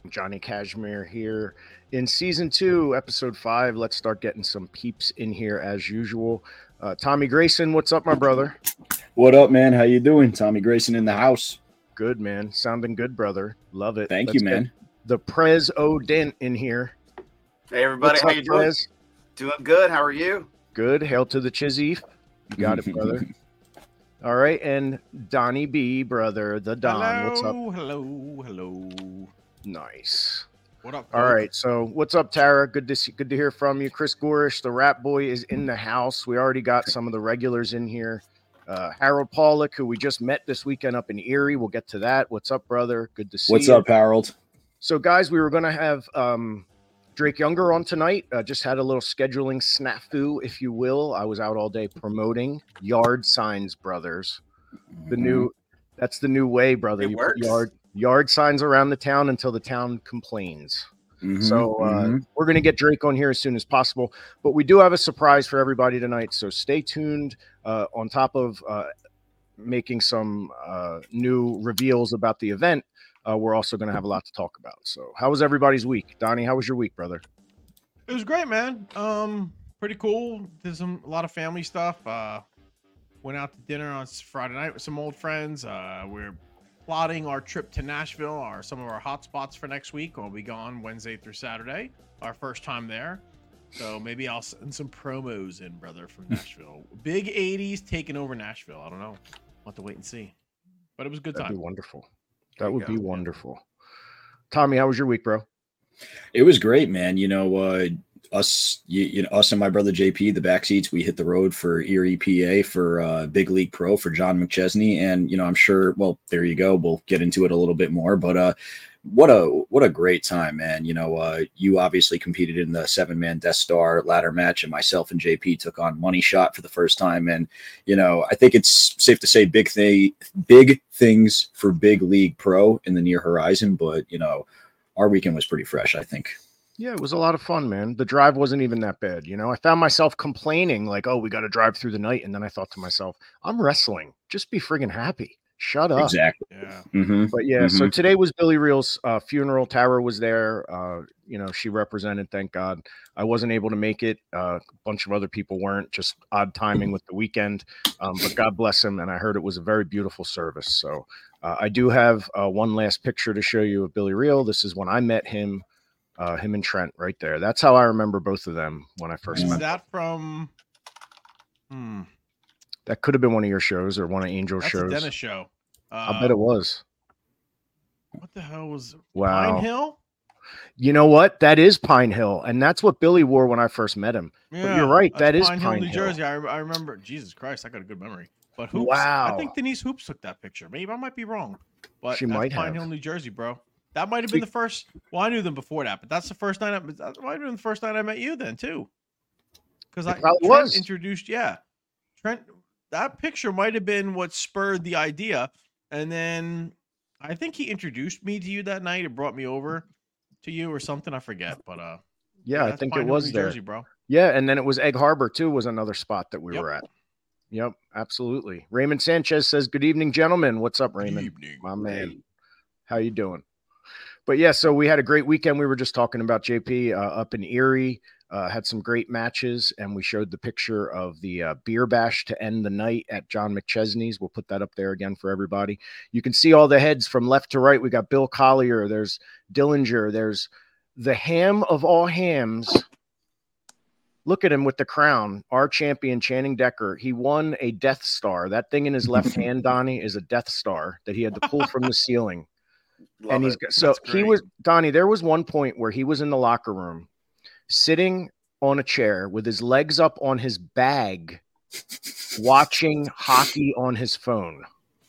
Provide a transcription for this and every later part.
Johnny Cashmere here in season 2, episode 5. Let's start getting some peeps in here as usual. Tommy Grayson, what's up, my brother? What up, man? How you doing? Tommy Grayson in the house. Good, man. Sounding good, brother. Love it. Thank you, man. The Prez O'Dent in here. Hey, everybody. What's How up, you doing? Prez? Doing good. How are you? Good. Hail to the Chizzy. You got it, brother. All right, and Donnie B, brother, the Don. Hello, What's up? hello. Nice. What up? All right, so what's up, Tara? Good to hear from you. Chris Gorish, the Rap Boy, is in the house. We already got some of the regulars in here. Harold Pollock, who we just met this weekend up in Erie. We'll get to that. What's up, brother? Good to see you. What's up, Harold? So, guys, we were going to have Drake Younger on tonight. Just had a little scheduling snafu, if you will. I was out all day promoting Yard Signs Brothers. That's the new way, brother. It works. Yard signs around the town until the town complains. So we're going to get Drake on here as soon as possible. But we do have a surprise for everybody tonight. So stay tuned. On top of making some new reveals about the event, we're also going to have a lot to talk about. So how was everybody's week? Donnie, how was your week, brother? It was great, man. Pretty cool. Did a lot of family stuff. Went out to dinner on Friday night with some old friends. We're plotting our trip to Nashville, some of our hot spots for next week. We'll be gone Wednesday through Saturday, our first time there. So maybe I'll send some promos in, brother, from Nashville. Big 80s taking over Nashville. I don't know. We'll have to wait and see. But it was a good time. That'd be wonderful. That would be wonderful. Tommy, how was your week, bro? It was great, man. Us and my brother JP, the backseats, we hit the road for Erie, PA for Big League Pro for John McChesney, and I'm sure. Well, there you go. We'll get into it a little bit more, but what a great time, man. You obviously competed in the 7-man Death Star ladder match, and myself and JP took on Money Shot for the first time, and I think it's safe to say big things for Big League Pro in the near horizon, but our weekend was pretty fresh, I think. Yeah, it was a lot of fun, man. The drive wasn't even that bad. I found myself complaining like, oh, we got to drive through the night. And then I thought to myself, I'm wrestling. Just be friggin' happy. Shut up. Exactly. Yeah. But yeah, so today was Billy Real's funeral. Tara was there. She represented, thank God. I wasn't able to make it. A bunch of other people weren't, just odd timing with the weekend. But God bless him. And I heard it was a very beautiful service. So I do have one last picture to show you of Billy Real. This is when I met him. Him and Trent right there. That's how I remember both of them when I first met them. Is that from? That could have been one of your shows or one of Angel's That's shows. a Dennis show. I bet it was. What the hell was Wow. Pine Hill? You know what? That is Pine Hill, and that's what Billy wore when I first met him. Yeah, but you're right. That is Pine Pine Hill, New Hill. Jersey. I remember. Jesus Christ, I got a good memory. But Hoops, Wow. I think Denise Hoops took that picture. Maybe I might be wrong. But She that's might Pine have. Hill, New Jersey, bro. That might have been the first. Well, I knew them before that, but that's the first night. That might have been the first night I met you then too. Because probably Trent was. introduced. Yeah, Trent. That picture might have been what spurred the idea, and then I think he introduced me to you that night. It brought me over to you or something. I forget, but yeah, I think Pine it Hill, was New there. Jersey, bro. Yeah, and then it was Egg Harbor too. Was another spot that we Yep. were at. Yep, absolutely. Raymond Sanchez says, "Good evening, gentlemen. What's up, Raymond? Good evening, My man. How you doing?" But yeah, so we had a great weekend. We were just talking about JP up in Erie. Had some great matches, and we showed the picture of the beer bash to end the night at John McChesney's. We'll put that up there again for everybody. You can see all the heads from left to right. We got Bill Collier. There's Dillinger. There's the ham of all hams. Look at him with the crown. Our champion, Channing Decker. He won a Death Star. That thing in his left hand, Donnie, is a Death Star that he had to pull from the ceiling. Love it. So That's he great. was Donnie. There was one point where he was in the locker room, sitting on a chair with his legs up on his bag, watching hockey on his phone.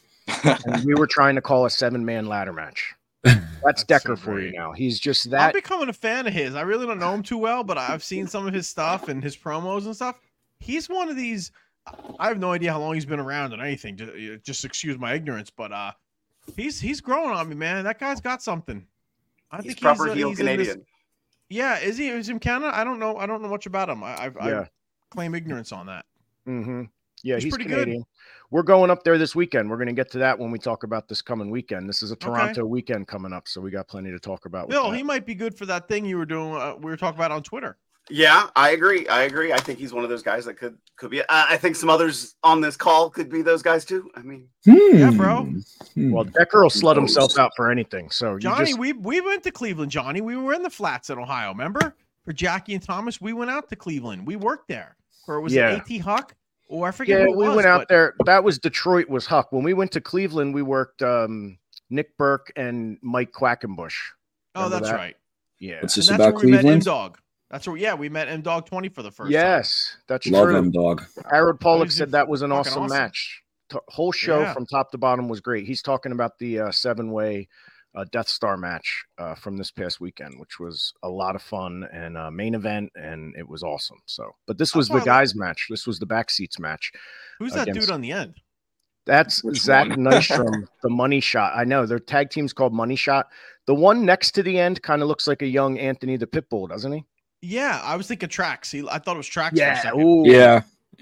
And we were trying to call a 7-man ladder match. That's Decker so for you great. now. He's just I'm that. becoming a fan of his. I really don't know him too well, but I've seen some of his stuff and his promos and stuff. He's one of these. I have no idea how long he's been around or anything. Just excuse my ignorance, but he's growing on me, man. That guy's got something. I He's think proper heel he's in this- Canadian. Yeah, is he from Canada? I don't know much about him. I Yeah. claim ignorance on that. Mm-hmm. Yeah, he's pretty Canadian. good. We're going up there this weekend. We're going to get to that when we talk about this coming weekend. This is a Toronto weekend coming up, so we got plenty to talk about. Bill, he might be good for that thing you were doing. We were talking about on Twitter. Yeah, I agree. I think he's one of those guys that could be. I think some others on this call could be those guys too. I mean, yeah, bro. Well, Decker will slut himself out for anything. So Johnny, we went to Cleveland, Johnny. We were in the flats in Ohio. Remember, for Jackie and Thomas, we went out to Cleveland. We worked there. Or was it AT Huck? Oh, I forget. Yeah, we went out there. That was Detroit. Was Huck. When we went to Cleveland, we worked Nick Burke and Mike Quackenbush. Oh, that's right. Yeah, it's just that's about where Cleveland. We met M-Dog. That's where, we met M-Dog 20 for the first time. Yes, that's Love true. M-Dog. Harold Pollock said that was an awesome match. Whole show from top to bottom was great. He's talking about the 7-way Death Star match from this past weekend, which was a lot of fun and main event, and it was awesome. So, but this was the guys' match. This was the backseats match. Who's that dude on the end? That's Zach Nystrom, the Money Shot. I know their tag team's called Money Shot. The one next to the end kind of looks like a young Anthony the Pitbull, doesn't he? Yeah, I was thinking Trax. I thought it was Trax. Yeah, for a second. ooh. Yeah.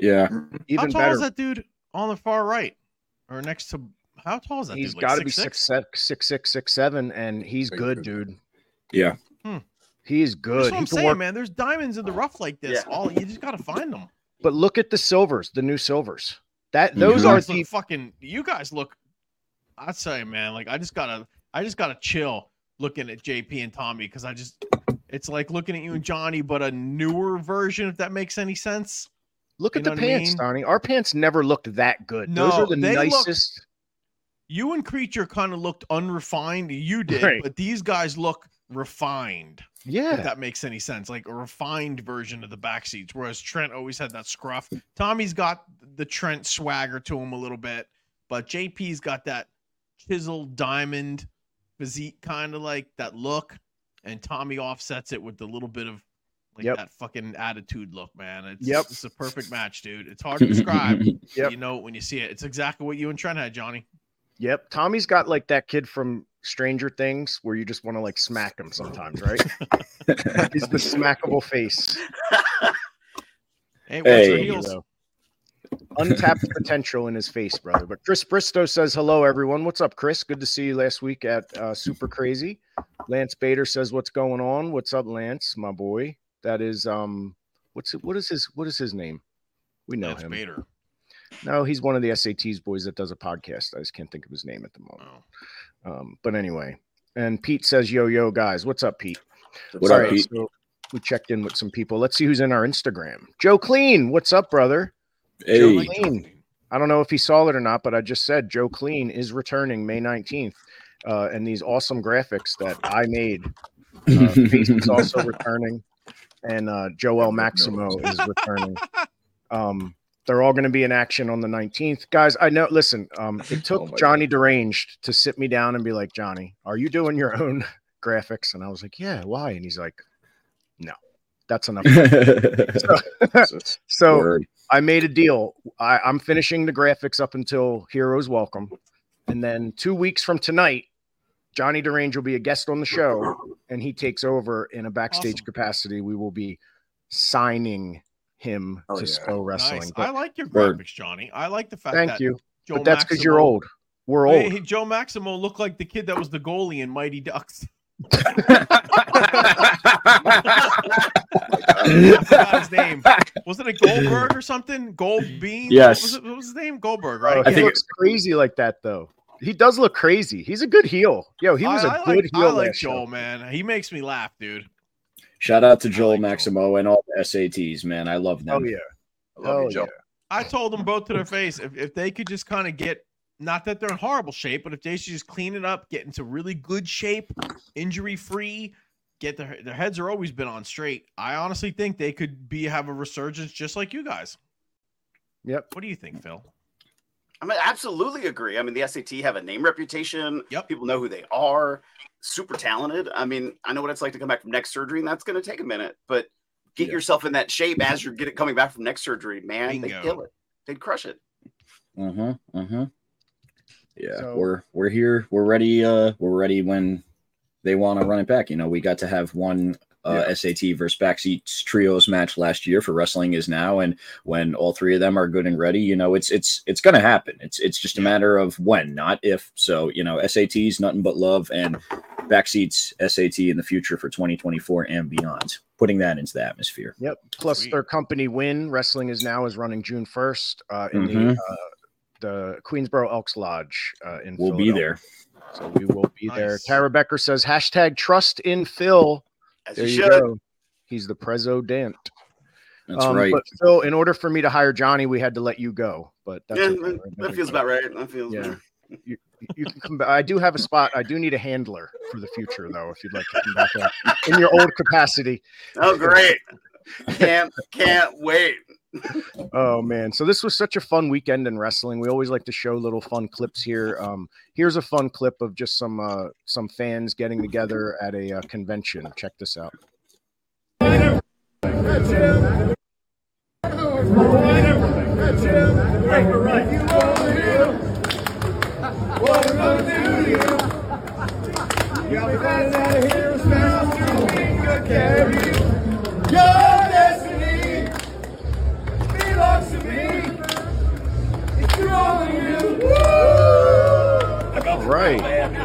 Even how tall better. is that dude on the far right, or next to? How tall is that? He's dude? got to be 6'6", 6'7", and he's good, dude. Yeah. He's good. That's what I'm saying, man. There's diamonds in the rough like this. Yeah. You just gotta find them. But look at the silvers, the new silvers. Those are the fucking. You guys look. I'd say, man. Like I just gotta chill looking at JP and Tommy because it's like looking at you and Johnny, but a newer version. If that makes any sense. Look at the pants, Donnie. Our pants never looked that good. No, those are the nicest. You and Creature kind of looked unrefined. You did, but these guys look refined. Yeah. If that makes any sense. Like a refined version of the backseats, whereas Trent always had that scruff. Tommy's got the Trent swagger to him a little bit, but JP's got that chiseled diamond physique, kind of like that look, and Tommy offsets it with the little bit of that fucking attitude look, man. It's a perfect match, dude. It's hard to describe. You know it when you see it. It's exactly what you and Trent had, Johnny. Yep. Tommy's got like that kid from Stranger Things where you just want to like smack him sometimes, right? He's the smackable face. Hey, what's your heels? Untapped potential in his face, brother. But Chris Bristow says hello, everyone. What's up, Chris? Good to see you last week at Super Crazy. Lance Bader says, "What's going on? What's up, Lance, my boy?" That is what is his name? We know Lance him. Bader. No, he's one of the SATs boys that does a podcast. I just can't think of his name at the moment. But anyway, and Pete says, "Yo, guys, what's up, Pete?" What up, Pete? So we checked in with some people. Let's see who's in our Instagram. Joe Clean, what's up, brother? Hey. Joe Clean. I don't know if he saw it or not, but I just said Joe Clean is returning May 19th. And these awesome graphics that I made. Face also returning. And Joel Maximo is returning. They're all going to be in action on the 19th. Guys, I know, listen, it took Johnny Deranged to sit me down and be like, "Johnny, are you doing your own graphics?" And I was like, "Yeah, why?" And he's like, "No, that's enough." So I made a deal. I'm finishing the graphics up until Heroes Welcome. And then 2 weeks from tonight, Johnny Deranged will be a guest on the show, and he takes over in a backstage capacity. We will be signing him to SPO Wrestling. Nice. I like your graphics, Johnny. I like the fact Thank you. But that's because you're old. We're old. Hey, Joe Maximo looked like the kid that was the goalie in Mighty Ducks. I forgot his name. Wasn't it Goldberg or something? Goldbean? Yes. What was his name? Goldberg, right? I think he looks crazy like that, though. He does look crazy. He's a good heel. Yo, he was a good heel. I like Joel, man. He makes me laugh, dude. Shout out to Joel Maximo and all the SATs, man. I love them. Oh, yeah. I love you, Joe. I told them both to their face, if they could just kind of get, not that they're in horrible shape, but if they should just clean it up, get into really good shape, injury-free, get their heads are always been on straight. I honestly think they could have a resurgence just like you guys. Yep. What do you think, Phil? I mean, absolutely agree. I mean, the SAT have a name reputation. Yep. People know who they are. Super talented. I mean, I know what it's like to come back from neck surgery, and that's going to take a minute. But get yourself in that shape as you're coming back from neck surgery, man. Bingo. They'd kill it. They'd crush it. Yeah, so, we're here. We're ready. We're ready when they want to run it back. You know, we got to have one SAT versus Backseats trios match last year for Wrestling Is Now, and when all three of them are good and ready, you know, it's going to happen. It's just a matter of when, not if. So, you know, SATs, nothing but love, and Backseats SAT in the future for 2024 and beyond. Putting that into the atmosphere. Yep. Plus Sweet. their company Win Wrestling Is Now is running June 1st in the Queensboro Elks Lodge in We'll be there. So we will be there. Nice. Tara Becker says #trust in Phil. As There you you should. go. He's the president. That's right. But Phil, in order for me to hire Johnny, we had to let you go. But that's Yeah, okay. that feels about right. That feels Yeah. better. You can come back. I do have a spot. I do need a handler for the future, though, if you'd like to come back in your old capacity. Oh, great. Can't wait. Oh man, so this was such a fun weekend in wrestling. We always like to show little fun clips here. Here's a fun clip of just some fans getting together at a convention. Check this out. Right.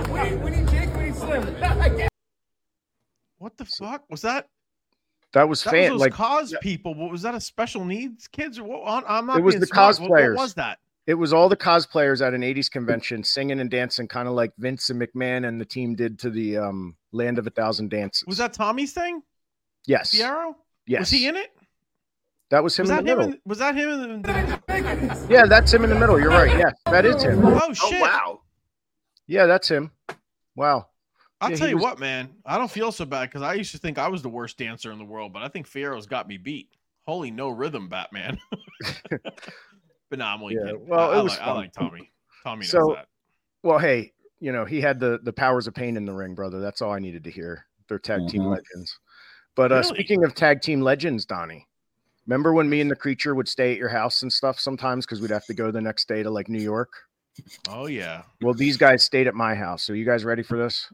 What the fuck was that? That was That fan was those like cause people. What was that? A special needs kids or what? I'm not. It was being the smart. What cosplayers. was that? it was all the cosplayers at an 80s convention singing and dancing, kind of like Vince and McMahon and the team did to the Land of a Thousand Dances. Was that Tommy's thing? Yes. Fierro? Yes. Was he in it? That was him Was in that the him? middle. Was that him? In the... Yeah, that's him in the middle. You're right. Yeah, that is him. Oh shit! Oh, wow. Yeah, that's him. Wow. I'll Yeah, tell he you was- what, man. I don't feel so bad because I used to think I was the worst dancer in the world, but I think Fierro's got me beat. Holy no rhythm, Batman. But nah, I'm only Yeah, kidding. well, it was I fun. like Tommy. Tommy So- knows that. Well, hey, you know, he had the powers of pain in the ring, brother. That's all I needed to hear. They're tag team Mhm. legends. But Really? speaking of tag team legends, Donnie, remember when me and the Creature would stay at your house and stuff sometimes because we'd have to go the next day to like New York? Oh yeah. Well, these guys stayed at my house. So you guys ready for this?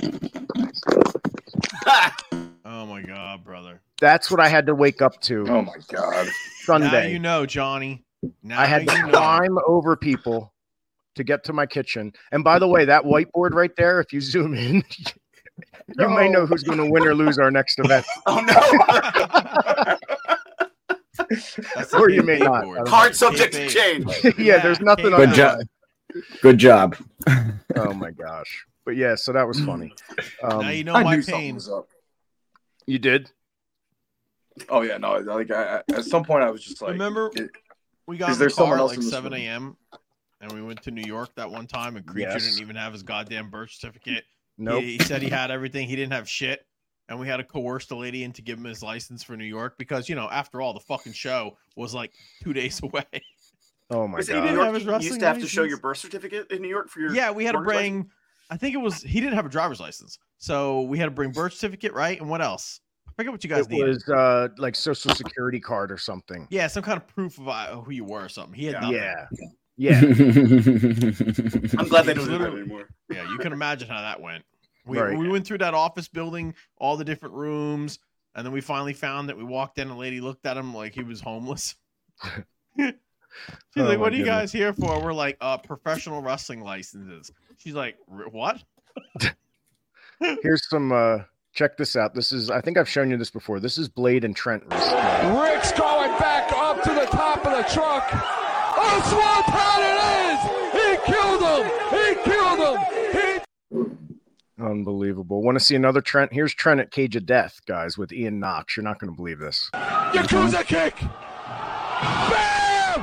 Oh my god, brother. That's what I had to wake up to Oh my god. Sunday. Now you know, Johnny. Now I had to you know. climb over people to get to my kitchen. And by the way, that whiteboard right there, if you zoom in, you may know who's going to win or lose our next event. Oh no. That's the Or you kayfabe may not. board. I don't Hard subject to Kayfabe. change. Yeah, there's nothing on Good the job. line. Good job. Oh my gosh. But yeah, so that was funny. Now you know I my knew something pain. was up. You did? Oh yeah, no. Like I at some point, I was just like, Remember, it- we got is in there the car someone at else like in this 7 room? a.m. and we went to New York that one time, and Creature Yes. didn't even have his goddamn birth certificate. Nope. He said he had everything. He didn't have shit. And we had to coerce the lady into give him his license for New York because, you know, after all, the fucking show was like 2 days away. Oh my Was it in didn't New god. York? have his You used wrestling to have to show license? your birth certificate in New York for your. Yeah, we had to driver's bring, I think it was, he didn't have a driver's license. So we had to bring birth certificate, right? And what else? I forget what you guys It needed. was like social security card or something. Yeah, some kind of proof of who you were or something. He had nothing. Yeah. Yeah. I'm glad they don't do that Literally- anymore. Yeah, you can imagine how that went. We, Right. we went through that office building, all the different rooms, and then we finally found that we walked in. A lady looked at him like he was homeless. She's Oh, like, my "What are you goodness. guys here for?" We're like, "Professional wrestling licenses." She's like, "What?" Here's some check this out. This is I think I've shown you this before. This is Blade and Trent. Rick's going back up to the top of the truck. Oh, Swanton it is! He killed him! He killed him! Unbelievable. Want to see another Trent? Here's Trent at Cage of Death, guys, with Ian Knox. You're not going to believe this. Yakuza kick! Bam!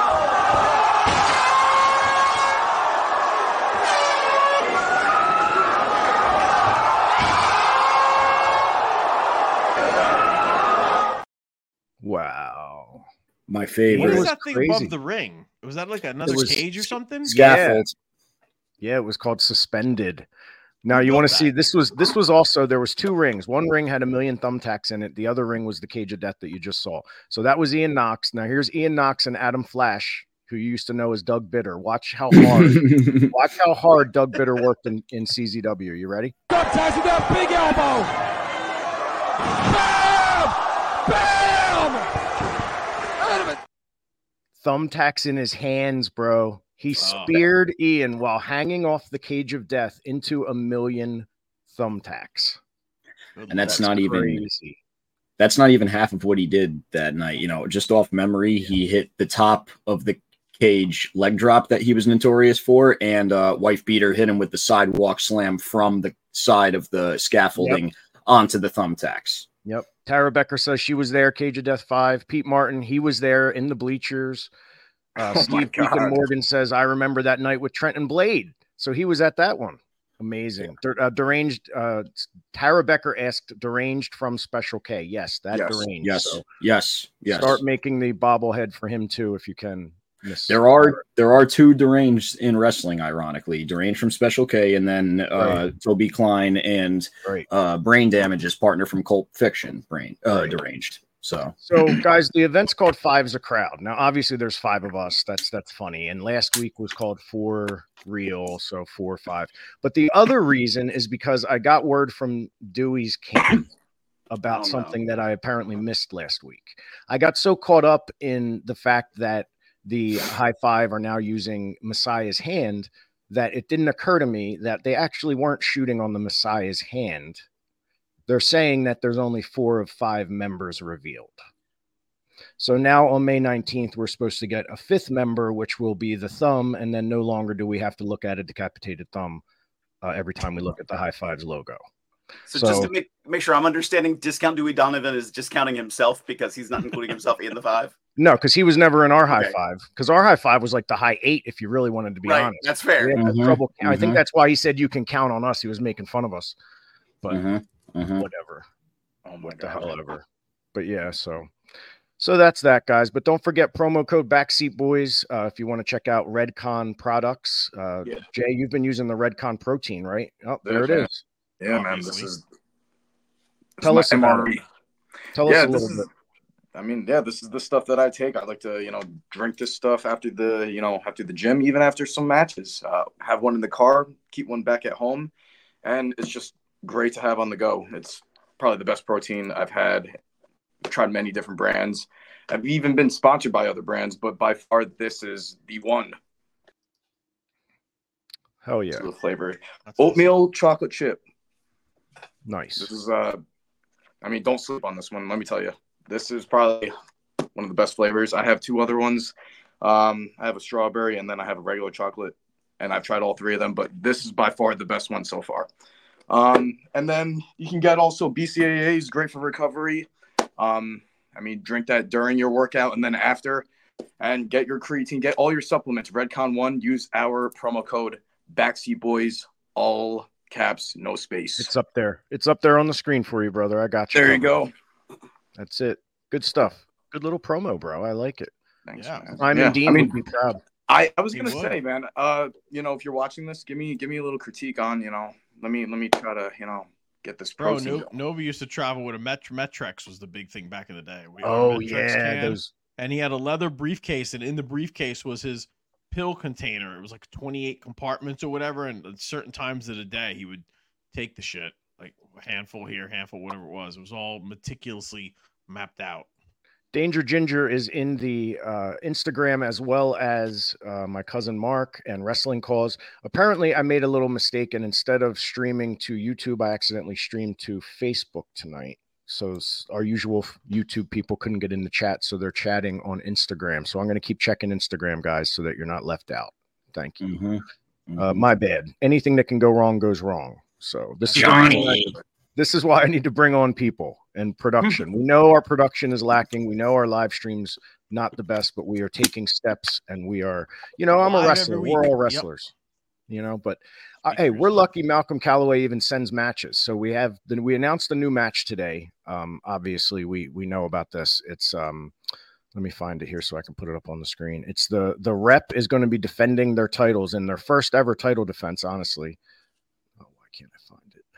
Wow. My What favorite. is was that thing crazy. above the ring? Was that like another was cage or something? scaffold. Yeah, it was called Suspended. Now Who you built want to see that? this was also there was two rings. One ring had 1,000,000 thumbtacks in it. The other ring was the Cage of Death that you just saw. So that was Ian Knox. Now here's Ian Knox and Adam Flash who you used to know as Doug Bitter. Watch how hard Doug Bitter worked in CZW. You ready? Ties with that big elbow. Bam! Bam! Thumbtacks in his hands, bro. He speared Ian while hanging off the cage of death into 1,000,000 thumbtacks. And that's not even half of what he did that night. You know, just off memory, he hit the top of the cage leg drop that he was notorious for, and Wife Beater hit him with the sidewalk slam from the side of the scaffolding onto the thumbtacks. Yep. Tara Becker says she was there, Cage of Death 5. Pete Martin, he was there in the bleachers. Steve Deacon Morgan says, I remember that night with Trenton Blade. So he was at that one. Amazing. Deranged. Tara Becker asked Deranged from Special K. Yes, Deranged. Yes. So yes. Start making the bobblehead for him too, if you can. There are two Deranged in wrestling, ironically. Deranged from Special K, and then Toby Klein and Brain Damage's partner from Cult Fiction, Deranged. So guys, the event's called Five's a Crowd. Now, obviously, there's 5 of us. That's funny. And last week was called 4 Real, so 4 5. But the other reason is because I got word from Dewey's camp about something that I apparently missed last week. I got so caught up in the fact that the High Five are now using Messiah's hand that it didn't occur to me that they actually weren't shooting on the Messiah's hand. They're saying that there's only 4 of 5 members revealed. So now on May 19th, we're supposed to get a 5th member, which will be the thumb. And then no longer do we have to look at a decapitated thumb every time we look at the High Fives logo. So just to make sure I'm understanding, Discount Dewey Donovan is discounting himself because he's not including himself in the 5? No, because he was never in our High Five. Because our High Five was like the High 8, if you really wanted to be honest. That's fair. Trouble. I think that's why he said you can count on us. He was making fun of us. But whatever. What the hell ever. But yeah, so that's that, guys. But don't forget promo code Backseat Boys if you want to check out Redcon products. Jay, you've been using the Redcon protein, right? Oh, there it is. Yeah, man. This is Tell us about it. Tell us a little bit. I mean, this is the stuff that I take. I like to, drink this stuff after the gym, even after some matches. Have one in the car, keep one back at home, and it's just great to have on the go. It's probably the best protein I've had. I've tried many different brands. I've even been sponsored by other brands, but by far this is the one. Hell yeah. The flavor. Oatmeal chocolate chip. Nice. This is don't sleep on this one. Let me tell you, this is probably one of the best flavors. I have 2 other ones. I have a strawberry and then I have a regular chocolate, and I've tried all 3 of them, but this is by far the best one so far. And then you can get also BCAA is great for recovery. Drink that during your workout and then after, and get your creatine, get all your supplements. Redcon 1, use our promo code Backseat Boys, all caps, no space. It's up there. It's up there on the screen for you, brother. I got you. There you go. That's it. Good stuff. Good little promo, bro. I like it. Thanks, man. Dean would be proud. I was gonna say, man, if you're watching this, give me a little critique on, let me try to, get this protein. Nova used to travel with a Metrex was the big thing back in the day. And he had a leather briefcase, and in the briefcase was his pill container. It was like 28 compartments or whatever, and at certain times of the day he would take the shit, like a handful here, handful, whatever it was. It was all meticulously mapped out. Danger Ginger is in the Instagram, as well as my cousin Mark and Wrestling Cause. Apparently, I made a little mistake, and instead of streaming to YouTube, I accidentally streamed to Facebook tonight. So our usual YouTube people couldn't get in the chat, so they're chatting on Instagram. So I'm going to keep checking Instagram, guys, so that you're not left out. Thank you. My bad. Anything that can go wrong goes wrong. So this is why I need to bring on people and production. We know our production is lacking. We know our live stream's not the best, but we are taking steps, and we are, I'm a wrestler. We're all wrestlers, but hey, we're lucky Malcolm Calloway even sends matches. So we announced the new match today. Obviously we know about this. It's, let me find it here so I can put it up on the screen. It's the Rep is going to be defending their titles in their first ever title defense, honestly. Oh, why can't I find it?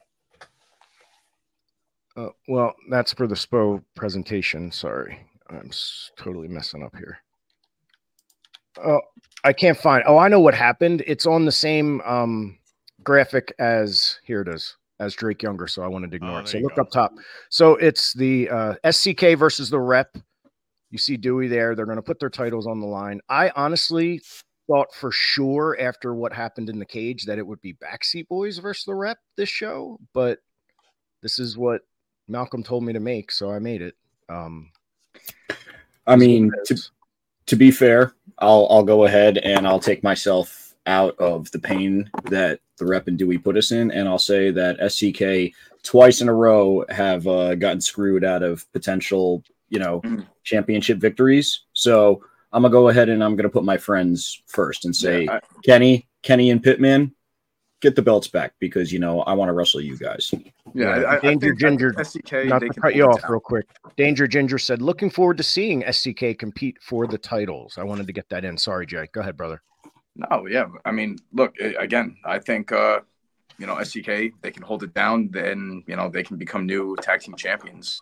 Well, that's for the SPO presentation. Sorry, I'm totally messing up here. Oh, I can't find. Oh, I know what happened. It's on the same graphic as here it is as Drake Younger. So I wanted to ignore it. So look up top. So it's the SCK versus the Rep. You see Dewey there. They're going to put their titles on the line. I honestly thought for sure after what happened in the cage that it would be Backseat Boys versus the Rep this show, but this is what Malcolm told me to make, so I made it. I mean, to be fair, I'll go ahead and I'll take myself out of the pain that the Rep and Dewey put us in, and I'll say that SCK twice in a row have gotten screwed out of potential, championship victories. So I'm gonna go ahead and I'm gonna put my friends first and say, Kenny, and Pittman, get the belts back because I want to wrestle you guys. Yeah, Danger Ginger. SCK, not to cut you off real quick. Danger Ginger said, "Looking forward to seeing SCK compete for the titles." I wanted to get that in. Sorry, Jay. Go ahead, brother. No, yeah. I mean, look, again, I think SCK, they can hold it down, then they can become new tag team champions.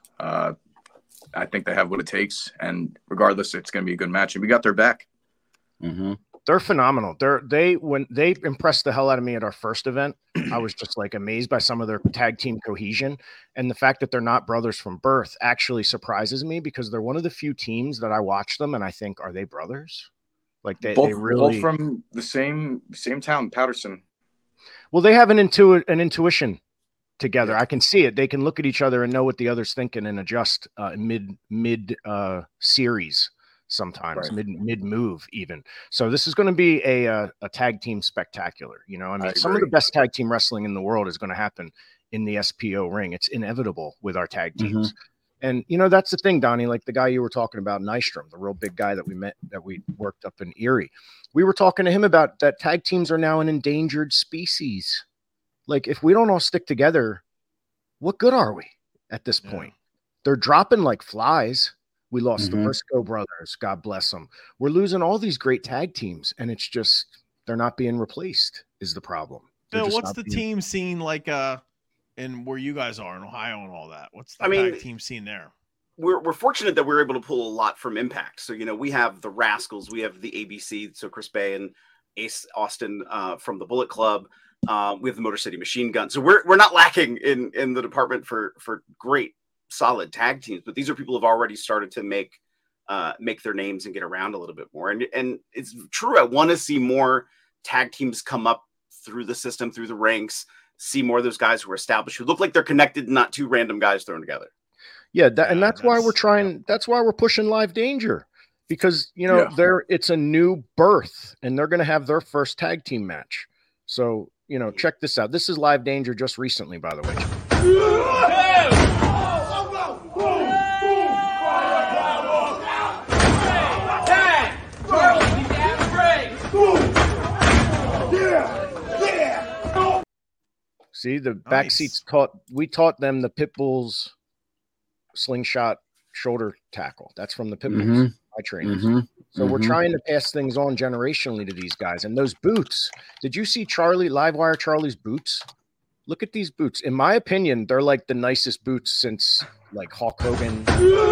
I think they have what it takes, and regardless, it's going to be a good match, and we got their back. Mm-hmm. They're phenomenal. When they impressed the hell out of me at our first event, I was just like amazed by some of their tag team cohesion, and the fact that they're not brothers from birth actually surprises me because they're one of the few teams that I watch them and I think, are they brothers? Like they really both from the same town, Patterson. Well, they have an intuition together. I can see it. They can look at each other and know what the other's thinking and adjust mid series. Sometimes mid move even. So this is going to be a tag team spectacular. Some of the best tag team wrestling in the world is going to happen in the SPO ring. It's inevitable with our tag teams. And that's the thing, Donnie, like the guy you were talking about, Nystrom, the real big guy that we met, that we worked up in Erie. We were talking to him about that tag teams are now an endangered species. Like if we don't all stick together, what good are we at this point? They're dropping like flies. We lost the Briscoe brothers. God bless them. We're losing all these great tag teams, and it's just they're not being replaced is the problem. Phil, what's the team scene like in where you guys are in Ohio and all that? What's the tag team scene there? We're fortunate that we're able to pull a lot from Impact. So, we have the Rascals, we have the ABC, so Chris Bay and Ace Austin from the Bullet Club. We have the Motor City Machine Gun. So we're not lacking in the department for great solid tag teams, but these are people who've already started to make their names and get around a little bit more. And it's true. I want to see more tag teams come up through the system, through the ranks, see more of those guys who are established, who look like they're connected, not two random guys thrown together. Yeah. That's why we're trying. That's why we're pushing Live Danger because, it's a new birth and they're going to have their first tag team match. So, check this out. This is Live Danger just recently, by the way. See, the backseats we taught them the Pitbull's slingshot shoulder tackle. That's from the Pitbulls, my trainers. So we're trying to pass things on generationally to these guys. And those boots, did you see Livewire Charlie's boots? Look at these boots. In my opinion, they're like the nicest boots since like Hulk Hogan.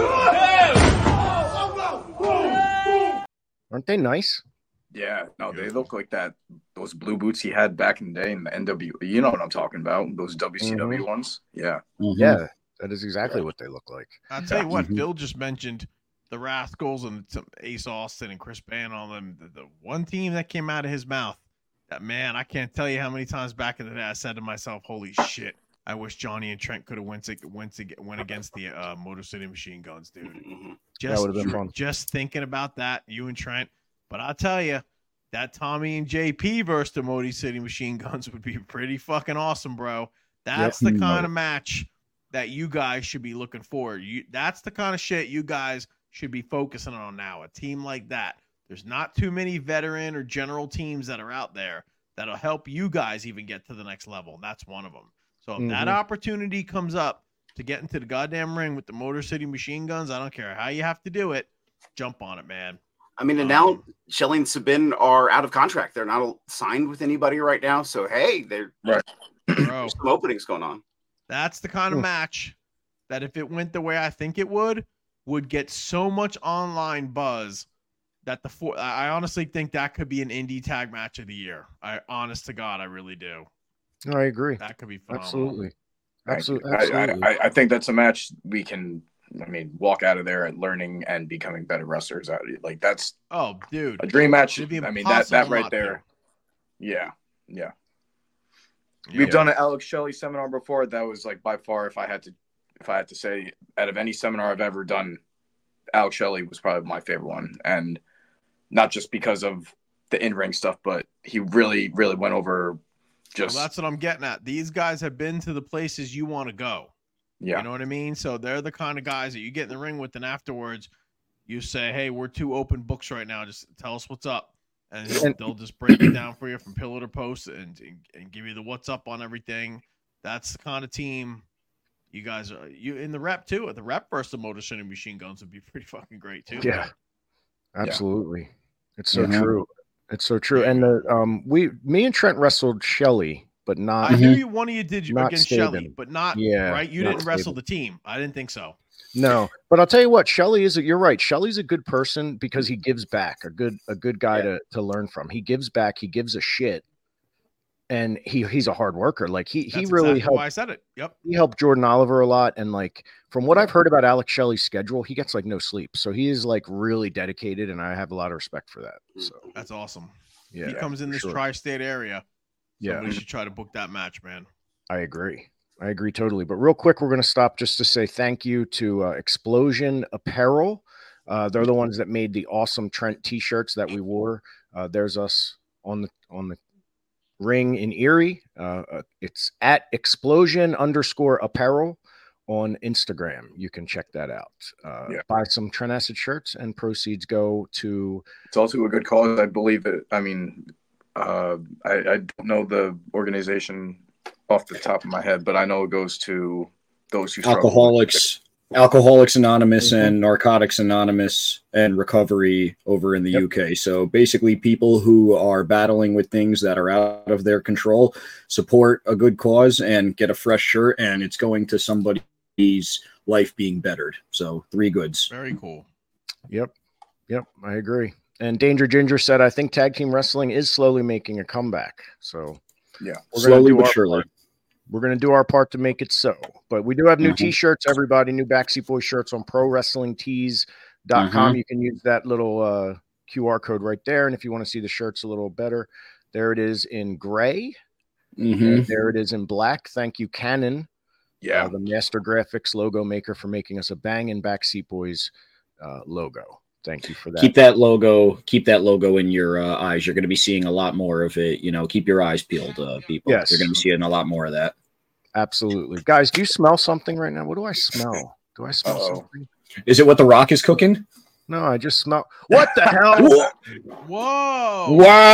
Aren't they nice? Yeah, no, they look like those blue boots he had back in the day in the NW. You know what I'm talking about? Those WCW ones. Yeah. Yeah, that is exactly what they look like. I'll tell you what, Phil just mentioned the Rascals and some Ace Austin and Chris Bay and all them. The one team that came out of his mouth, that man, I can't tell you how many times back in the day I said to myself, holy shit, I wish Johnny and Trent could have went against the Motor City Machine Guns, dude. That would have been fun. Just thinking about that, you and Trent. But I'll tell you, that Tommy and JP versus the Motor City Machine Guns would be pretty fucking awesome, bro. That's the kind of match that you guys should be looking for. That's the kind of shit you guys should be focusing on now. A team like that. There's not too many veteran or general teams that are out there that'll help you guys even get to the next level. That's one of them. So if that opportunity comes up to get into the goddamn ring with the Motor City Machine Guns, I don't care how you have to do it. Jump on it, man. I mean, and now Shelly and Sabin are out of contract. They're not signed with anybody right now. So, hey, there's some openings going on. That's the kind of match that if it went the way I think it would get so much online buzz that I honestly think that could be an indie tag match of the year. Honest to God, I really do. No, I agree. That could be phenomenal. Absolutely. I think that's a match we can, walk out of there and learning and becoming better wrestlers. Like that's dude, a dream match. It'd be That right there. Yeah. We've done an Alex Shelley seminar before. That was like by far, if I had to say, out of any seminar I've ever done, Alex Shelley was probably my favorite one, and not just because of the in-ring stuff, but he really, really went over. Just that's what I'm getting at. These guys have been to the places you want to go. Yeah, you know what I mean. So they're the kind of guys that you get in the ring with, and afterwards, you say, "Hey, we're 2 open books right now. Just tell us what's up." And they'll just break it down for you from pillar to post and give you the what's up on everything. That's the kind of team you guys are. You in the rep too. The rep versus the Motor City Machine Guns would be pretty fucking great too. Yeah, absolutely. It's so true. It's so true. And me and Trent wrestled Shelley, but not. I hear you. One of you did against Staben. Shelley, but not right. You didn't wrestle the team. I didn't think so. No, but I'll tell you what, Shelley you're right. Shelley's a good person because he gives back, a good guy to learn from. He gives back, he gives a shit. And he's a hard worker. Like he really helped. Why I said it. Yep. He helped Jordan Oliver a lot. And like, from what I've heard about Alex Shelley's schedule, he gets like no sleep. So he is like really dedicated. And I have a lot of respect for that. So that's awesome. Yeah. He comes in this tri-state area. Yeah. We should try to book that match, man. I agree totally. But real quick, we're going to stop just to say thank you to Explosion Apparel. They're the ones that made the awesome Trent t-shirts that we wore. There's us on the ring in Erie. It's at explosion_apparel on Instagram. You can check that out. Buy some Trent Acid shirts and proceeds go to. It's also a good cause. I believe it. I don't know the organization off the top of my head, but I know it goes to those who Alcoholics Anonymous and Narcotics Anonymous and recovery over in the UK. So basically people who are battling with things that are out of their control support a good cause and get a fresh shirt, and it's going to somebody's life being bettered. So 3 goods. Very cool. Yep. I agree. And Danger Ginger said, I think tag team wrestling is slowly making a comeback. So slowly but surely. We're going to do our part to make it so. But we do have new t-shirts, everybody, new Backseat Boys shirts on ProWrestlingTees.com. You can use that little QR code right there. And if you want to see the shirts a little better, there it is in gray. And there it is in black. Thank you, Canon. Yeah. The Master Graphics logo maker, for making us a banging Backseat Boys logo. Thank you for that. Keep that logo in your eyes. You're going to be seeing a lot more of it. Keep your eyes peeled, people. Yes. You're going to be seeing a lot more of that. Absolutely. Guys, do you smell something right now? What do I smell? Do I smell something? Is it what The Rock is cooking? No, I just smell. What the hell? Whoa.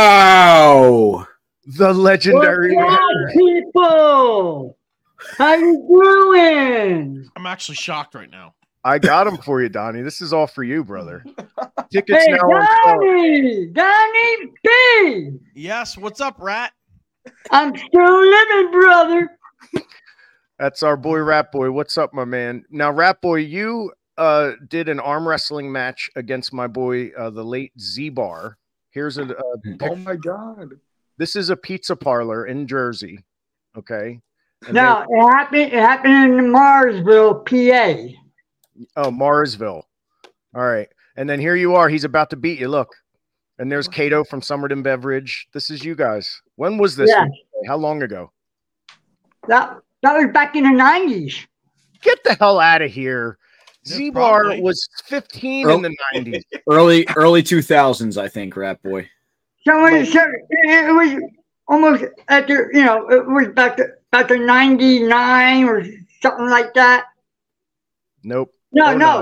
Wow. The legendary. What's up, people? How you doing? I'm actually shocked right now. I got them for you, Donnie. This is all for you, brother. Tickets now on Donnie B. Yes, what's up, Rat? I'm still living, brother. That's our boy, Rat Boy. What's up, my man? Now, Rat Boy, you did an arm wrestling match against my boy, the late Z-Bar. Here's a oh my God. This is a pizza parlor in Jersey. Okay. And no, it happened in Marsville, PA. Oh, Marsville. All right. And then here you are. He's about to beat you. Look. And there's Cato from Somerton Beverage. This is you guys. When was this? Yeah. How long ago? That was back in the 90s. Get the hell out of here. Z-Bar was 15 in the 90s. Early 2000s, I think, Rat Boy. So it was almost after, it was back to 99 or something like that. Nope. No.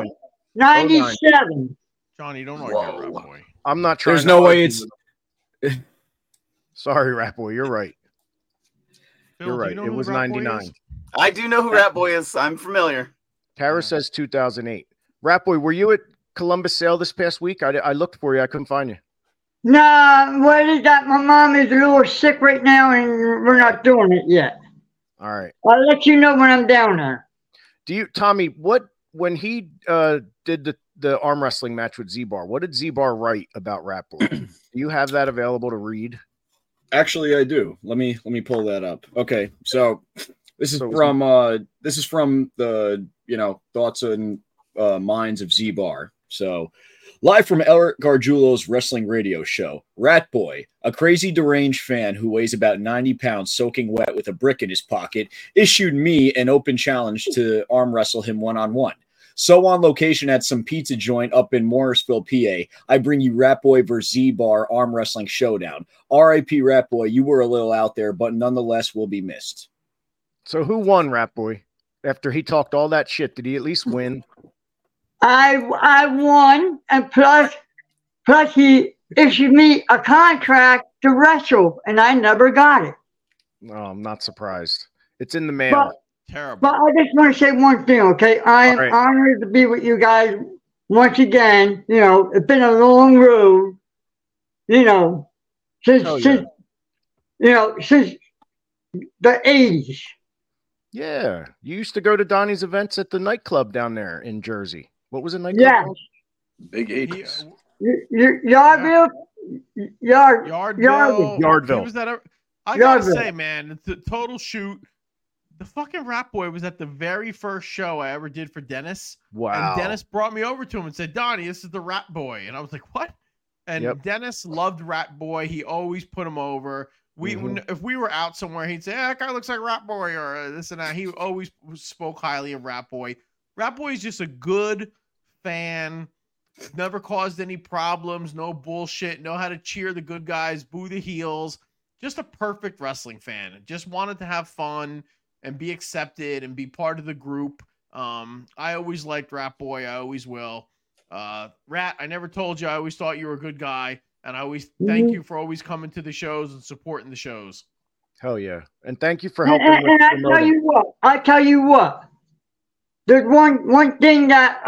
97. Johnny, don't argue, Rat Boy. I'm not trying. There's no way it's. Sorry, Rat Boy. You're right. Phil, You're right. It was 99. I do know who Rat Boy is. I'm familiar. Tara says 2008. Rat Boy, were you at Columbus Sale this past week? I looked for you. I couldn't find you. No, what is that? My mom is a little sick right now, and we're not doing it yet. All right. I'll let you know when I'm down there. Do you, Tommy? When he did the arm wrestling match with Z-Bar. What did Z-Bar write about Rat Boy? Do you have that available to read? Actually, I do. Let me pull that up. Okay, so this is from the thoughts and minds of Z-Bar. So, live from Eric Gargiulo's wrestling radio show, Rat Boy, a crazy deranged fan who weighs about 90 pounds soaking wet with a brick in his pocket, issued me an open challenge to arm wrestle him one-on-one. So on location at some pizza joint up in Morrisville, PA, I bring you Rat Boy vs. Z-Bar arm wrestling showdown. R.I.P. Rat Boy, you were a little out there, but nonetheless will be missed. So who won, Rat Boy? After he talked all that shit, did he at least win? I won, and plus he issued me a contract to wrestle, and I never got it. No, I'm not surprised. It's in the mail. Terrible. But I just want to say one thing, okay? I am honored to be with you guys once again. You know, it's been a long road. You know, since the 80s. Yeah, you used to go to Donnie's events at the nightclub down there in Jersey. What was it nightclub? Yeah, called? Big 80s. Yardville. Yardville. Was that I gotta say, man, it's a total shoot. The fucking Rat Boy was at the very first show I ever did for Dennis. Wow. And Dennis brought me over to him and said, Donnie, this is the Rat Boy. And I was like, what? And Dennis loved Rat Boy. He always put him over. If we were out somewhere, he'd say, that guy looks like Rat Boy or this and that. He always spoke highly of Rat Boy. Rat Boy is just a good fan. Never caused any problems. No bullshit. Know how to cheer the good guys, boo the heels. Just a perfect wrestling fan. Just wanted to have fun and be accepted and be part of the group. I always liked Rat Boy. I always will. Rat, I never told you. I always thought you were a good guy. And I always thank you for always coming to the shows and supporting the shows. Hell yeah. And thank you for helping. And I tell you what. There's one thing that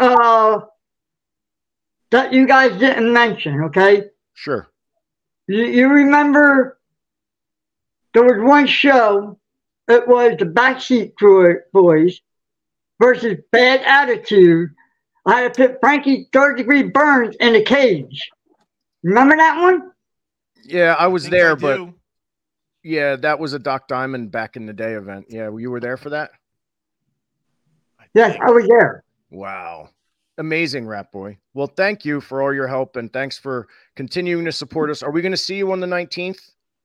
that you guys didn't mention, okay? Sure. You remember there was one show. It was the Backseat Boys versus Bad Attitude. I had to put Frankie third-degree burns in a cage. Remember that one? Yeah, I was there, but yeah, that was a Doc Diamond back in the day event. Yeah, you were there for that? Yes, I was there. Wow. Amazing, Rat Boy. Well, thank you for all your help, and thanks for continuing to support us. Are we going to see you on the 19th?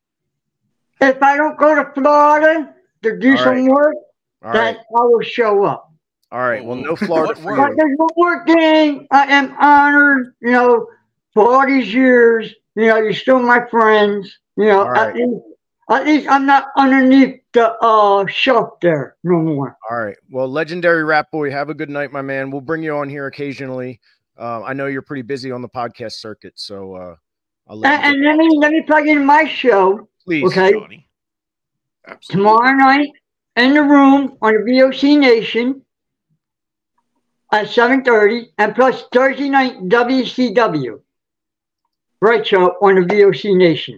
If I don't go to Florida to do some work, then I will show up. All right. Well, no Florida for But you. there's one more thing. I am honored, for all these years. You're still my friends. At least I'm not underneath the shelf there no more. All right. Well, legendary Rat Boy, have a good night, my man. We'll bring you on here occasionally. I know you're pretty busy on the podcast circuit, so I'll let you and let me plug in my show. Please, okay. Johnny. Absolutely. Tomorrow night in the room on the VOC Nation at 7:30, and plus Thursday night WCW. Right show on the VOC Nation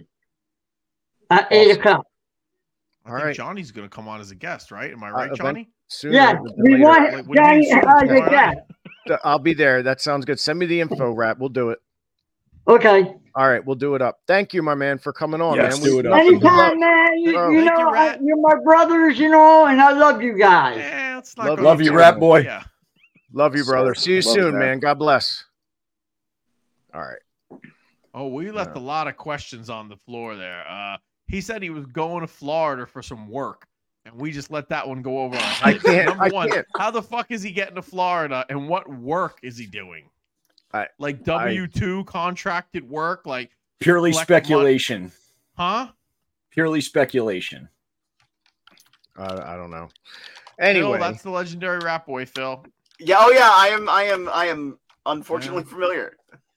at 8 o'clock. All right. Johnny's going to come on as a guest, right? Am I right, Johnny? Sooner Yeah, than we later. want Johnny as a guest. I'll be there. That sounds good. Send me the info, Rat. We'll do it. Okay. All right, we'll do it up. Thank you, my man, for coming on, Yes, man. do it up. Anytime, man. You're my brothers, and I love you guys. Yeah, it's not Love you, Rat Boy. Yeah. Love you, brother. See you Love soon, that. man. God bless. All right. Oh, we left a lot of questions on the floor there. He said he was going to Florida for some work, and we just let that one go over our heads. Number one, how the fuck is he getting to Florida, and what work is he doing? Like W-2 contracted work? Like Purely speculation. Huh? Purely speculation. I don't know. Anyway, Phil, that's the legendary Rat Boy, Phil. Yeah. Oh yeah. I am unfortunately familiar.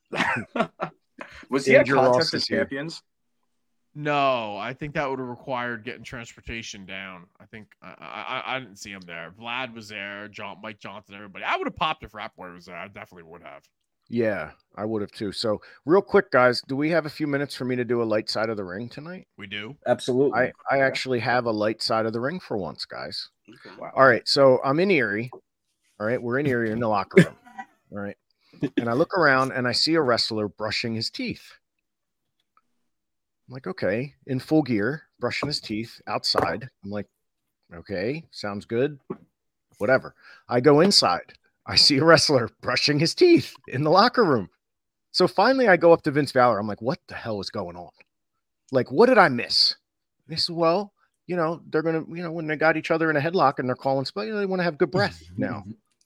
Was he at Danger Ross Contest of is here. Champions? No, I think that would have required getting transportation down. I think I didn't see him there. Vlad was there, Mike Johnson, everybody. I would have popped if Rat Boy was there. I definitely would have. yeah, I would have too. So, real quick, guys, do we have a few minutes for me to do a light side of the ring tonight? We do. Absolutely. I actually have a light side of the ring for once, guys. Okay. Wow. All right, so I'm in Erie. All right, we're in Erie in the locker room. All right. And I look around and I see a wrestler brushing his teeth. I'm like, okay, in full gear, brushing his teeth outside. I'm like, okay, sounds good. Whatever. I go inside. I see a wrestler brushing his teeth in the locker room. So finally I go up to Vince Valor. I'm like, what the hell is going on? Like, what did I miss? They said, well, they're going to, when they got each other in a headlock and they're calling, they want to have good breath now.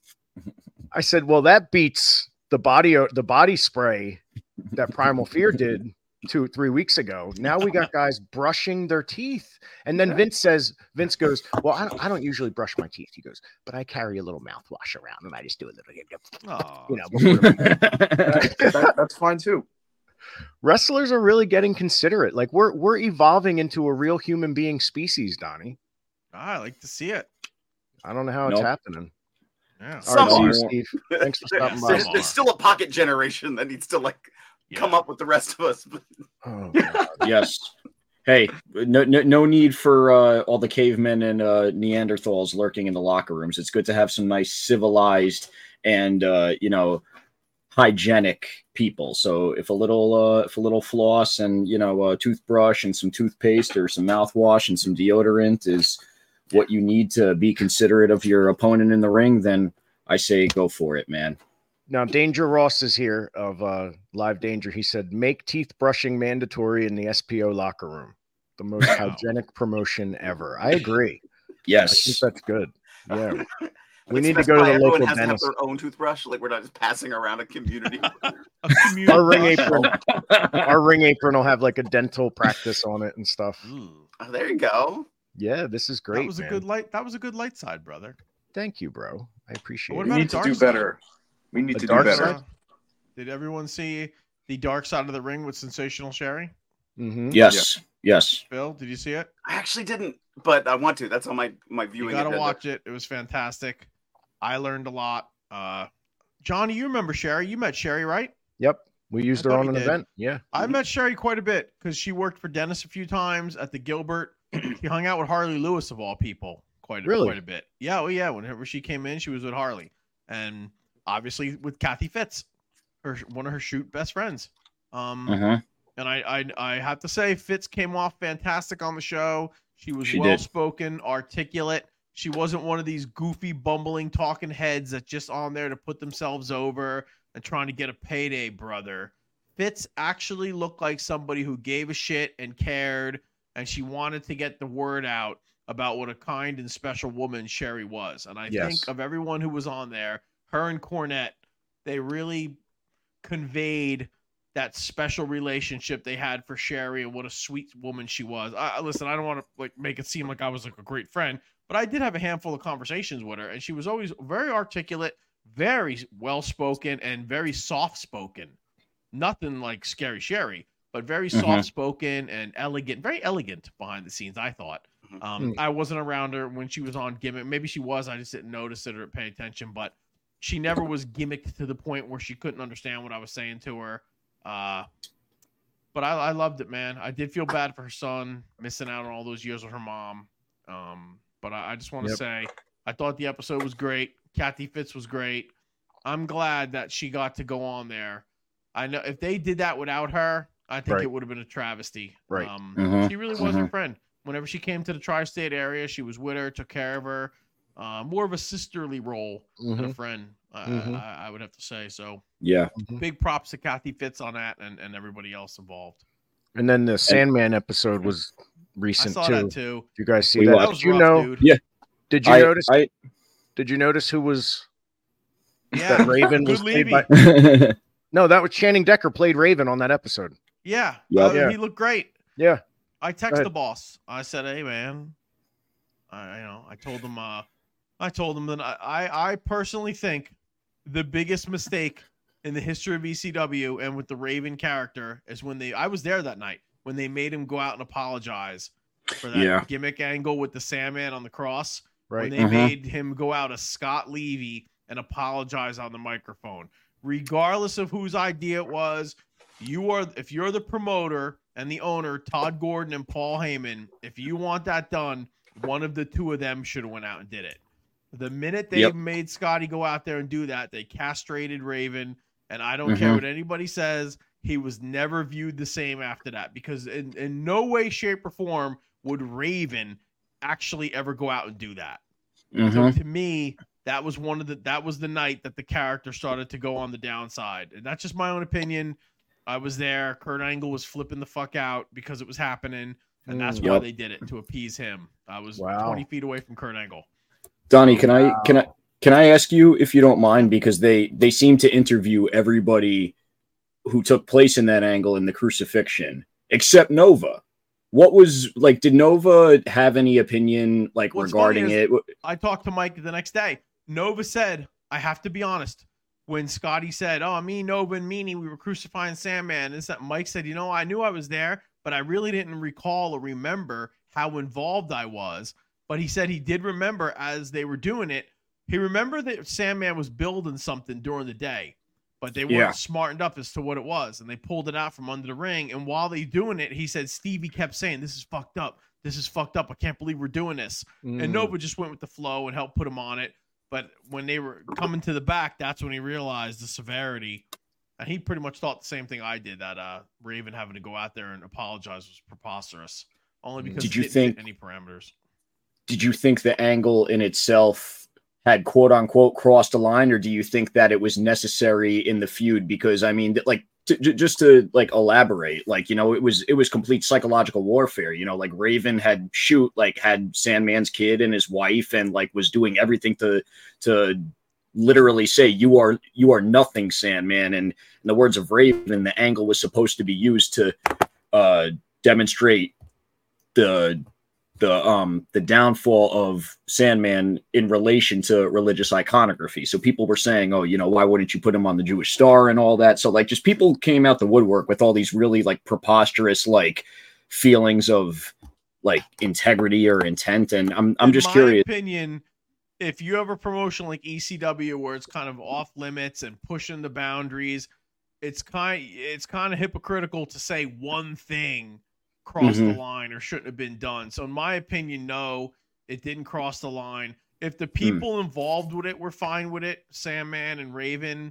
I said, well, that beats the body spray that Primal Fear did 2-3 weeks ago. Now we got guys brushing their teeth. And then Vince goes, well, I don't usually brush my teeth. He goes, but I carry a little mouthwash around and I just do a little, That's fine too. Wrestlers are really getting considerate. Like we're evolving into a real human being species, Donnie. I like to see it. I don't know how it's happening. Yeah. All right, see you, Steve. Thanks for stopping by. There's still a pocket generation that needs to come up with the rest of us. Oh, God. Yes. Hey, no need for all the cavemen and Neanderthals lurking in the locker rooms. It's good to have some nice civilized and hygienic people. So if a little floss and a toothbrush and some toothpaste or some mouthwash and some deodorant is what you need to be considerate of your opponent in the ring, then I say go for it, man. Now, Danger Ross is here of Live Danger. He said, make teeth brushing mandatory in the SPO locker room. The most hygienic promotion ever. I agree. Yes. I think that's good. Yeah. We need to go to the local has dentist. To have their own toothbrush. Like we're not just passing around a community. Our ring apron will have like a dental practice on it and stuff. Oh, there you go. Yeah, this is great. That was a good light. That was a good light side, brother. Thank you, bro. I appreciate What it. about We need to do better. We need to do dark better. side? Did everyone see the dark side of the ring with Sensational Sherry? Mm-hmm. Yes. Yes. Bill, did you see it? I actually didn't, but I want to. That's on my viewing. You gotta agenda. watch it. It was fantastic. I learned a lot. Johnny, you remember Sherry? You met Sherry, right? Yep. We used I her thought on we an did. event. Yeah. I met Sherry quite a bit because she worked for Dennis a few times at the Gilbert. She hung out with Harley Lewis of all people quite a bit. Yeah, oh yeah. Whenever she came in, she was with Harley, and obviously with Kathy Fitz, one of her shoot best friends. And I have to say, Fitz came off fantastic on the show. She was well spoken, articulate. She wasn't one of these goofy, bumbling, talking heads that's just on there to put themselves over and trying to get a payday, brother. Fitz actually looked like somebody who gave a shit and cared, and she wanted to get the word out about what a kind and special woman Sherry was. And I think of everyone who was on there, her and Cornette, they really conveyed that special relationship they had for Sherry and what a sweet woman she was. Listen, I don't want to make it seem like I was like a great friend, but I did have a handful of conversations with her, and she was always very articulate, very well-spoken, and very soft-spoken. Nothing like Scary Sherry, but very soft-spoken and elegant, very elegant behind the scenes, I thought. I wasn't around her when she was on Gimmick. Maybe she was. I just didn't notice it or pay attention, but she never was gimmicked to the point where she couldn't understand what I was saying to her. But I loved it, man. I did feel bad for her son missing out on all those years with her mom. But I just want to say, I thought the episode was great. Kathy Fitz was great. I'm glad that she got to go on there. I know if they did that without her, I think it would have been a travesty. Right. She really was her friend. Whenever she came to the tri-state area, she was with her, took care of her. More of a sisterly role than a friend, I would have to say. So yeah, big props to Kathy Fitz on that and everybody else involved. And then the Sandman episode was recent I saw that too. Did you guys see that? That was rough, dude. Yeah. Did you notice? Did you notice who was? Yeah, that Raven was played by. No, that was Channing Decker played Raven on that episode. Yeah, he looked great. Yeah. I texted the boss. I said, "Hey, man, I told him that I personally think the biggest mistake in the history of ECW and with the Raven character is when I was there that night when they made him go out and apologize for that gimmick angle with the Sandman on the cross. Right. When they made him go out as Scott Levy and apologize on the microphone, regardless of whose idea it was. If you're the promoter and the owner, Todd Gordon and Paul Heyman, if you want that done, one of the two of them should have went out and did it. The minute they made Scotty go out there and do that, they castrated Raven. And I don't care what anybody says. He was never viewed the same after that, because in no way, shape, or form would Raven actually ever go out and do that. So to me, that was the night that the character started to go on the downside. And that's just my own opinion. I was there. Kurt Angle was flipping the fuck out because it was happening. And that's why they did it, to appease him. I was 20 feet away from Kurt Angle. Donnie, can I ask you, if you don't mind, because they seem to interview everybody who took place in that angle in the crucifixion, except Nova. What was like? Did Nova have any opinion regarding it? I talked to Mike the next day. Nova said, "I have to be honest. When Scotty said, 'Oh, me, Nova, and Meanie, we were crucifying Sandman,' and that Mike said, 'I knew I was there, but I really didn't recall or remember how involved I was.' But he said he did remember as they were doing it. He remembered that Sandman was building something during the day, but they weren't smart enough as to what it was, and they pulled it out from under the ring. And while they doing it, he said Stevie kept saying, 'This is fucked up. This is fucked up. I can't believe we're doing this.' And Nova just went with the flow and helped put him on it. But when they were coming to the back, that's when he realized the severity. And he pretty much thought the same thing I did, that Raven having to go out there and apologize was preposterous, only because did he you didn't think hit any parameters. Did you think the angle in itself had quote unquote crossed a line, or do you think that it was necessary in the feud? Because I mean, just to elaborate, it was complete psychological warfare. Raven had Sandman's kid and his wife, and was doing everything to literally say, you are nothing, Sandman. And in the words of Raven, the angle was supposed to be used to demonstrate the downfall of Sandman in relation to religious iconography. So people were saying, why wouldn't you put him on the Jewish Star and all that? So just people came out the woodwork with all these really preposterous feelings of integrity or intent. And I'm just curious. In my opinion, if you have a promotion like ECW where it's kind of off limits and pushing the boundaries, it's kind of hypocritical to say one thing crossed the line or shouldn't have been done. So in my opinion, no, it didn't cross the line. If the people involved with it were fine with it, Sandman and Raven,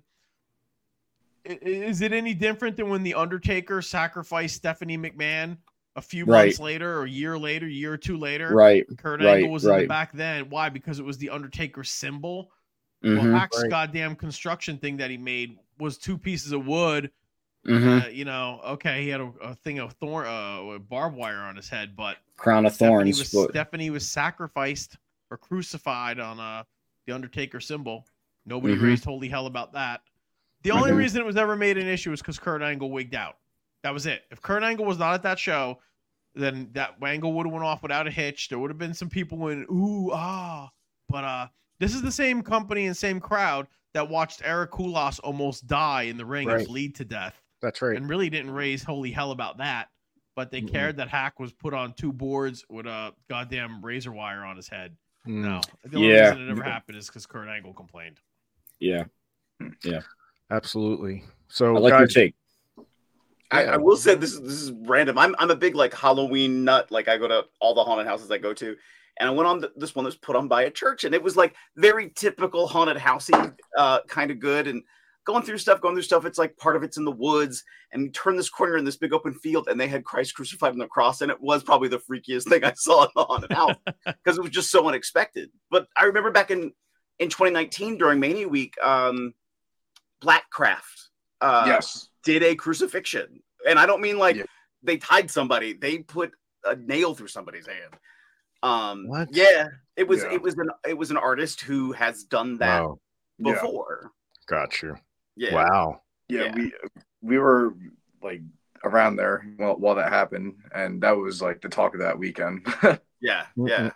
is it any different than when The Undertaker sacrificed Stephanie McMahon a few months later, or a year or two later? Right. Kurt Angle was in the back then. Why? Because it was the Undertaker symbol. Well, Hack's goddamn construction thing that he made was 2 pieces of wood. He had a thing of barbed wire on his head, but crown of thorns. Stephanie was sacrificed or crucified on the Undertaker symbol. Nobody raised holy hell about that. The only reason it was ever made an issue is because Kurt Angle wigged out. That was it. If Kurt Angle was not at that show, then that Angle would have went off without a hitch. There would have been some people going, ooh, ah. But this is the same company and same crowd that watched Eric Koulos almost die in the ring and bleed to death. That's right. And really didn't raise holy hell about that. But they cared that Hack was put on 2 boards with a goddamn razor wire on his head. No. The only reason it ever happened is because Kurt Angle complained. Yeah. Absolutely. So I like your take. I will say this is random. I'm a big Halloween nut. I go to all the haunted houses I go to. And I went on this one that was put on by a church, and it was very typical haunted housey, kind of good. And going through stuff. It's part of it's in the woods, and you turn this corner in this big open field, and they had Christ crucified on the cross, and it was probably the freakiest thing I saw in the haunted house because it was just so unexpected. But I remember back in 2019 during Mania Week, Blackcraft did a crucifixion, and I don't mean they tied somebody; they put a nail through somebody's hand. What? Yeah, it was an artist who has done that before. Got you. Yeah. Wow. Yeah, we were around there while that happened, and that was the talk of that weekend. Yeah.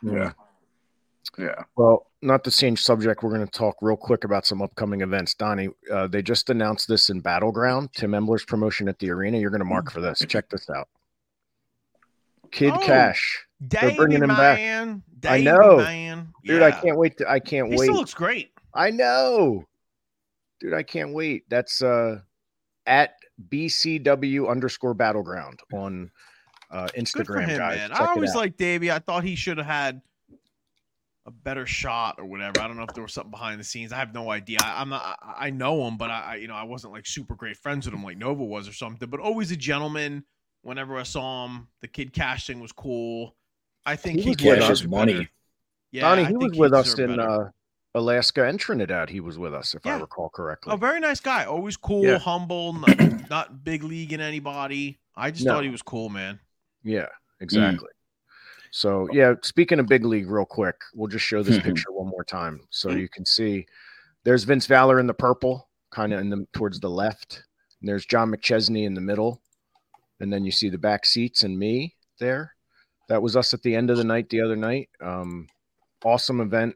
Well, not to change subject, we're going to talk real quick about some upcoming events. Donnie, they just announced this in Battleground, Tim Embler's promotion at the arena. You're going to mark for this. Check this out. Kid Cash. They're bringing him back. I know. Man. Dude, I can't wait. I can't wait. He still looks great. I know. Dude, I can't wait. That's at BCW_Battleground on Instagram, Good for him, guys. man. Check I always it out. liked Davey. I thought he should have had a better shot or whatever. I don't know if there was something behind the scenes. I have no idea. I know him, but I wasn't like super great friends with him like Nova was or something. But always a gentleman. Whenever I saw him, the kid Cash thing was cool. I think he cashes money. Yeah, Donnie, he was with us in Alaska and Trinidad. He was with us, if I recall correctly. A very nice guy. Always cool, humble, not big leaguing anybody. I just thought he was cool, man. Yeah, exactly. So, speaking of big league real quick, we'll just show this picture one more time so you can see. There's Vince Valor in the purple, kind of towards the left. And there's John McChesney in the middle. And then you see the back seats and me there. That was us at the end of the night the other night. Awesome event.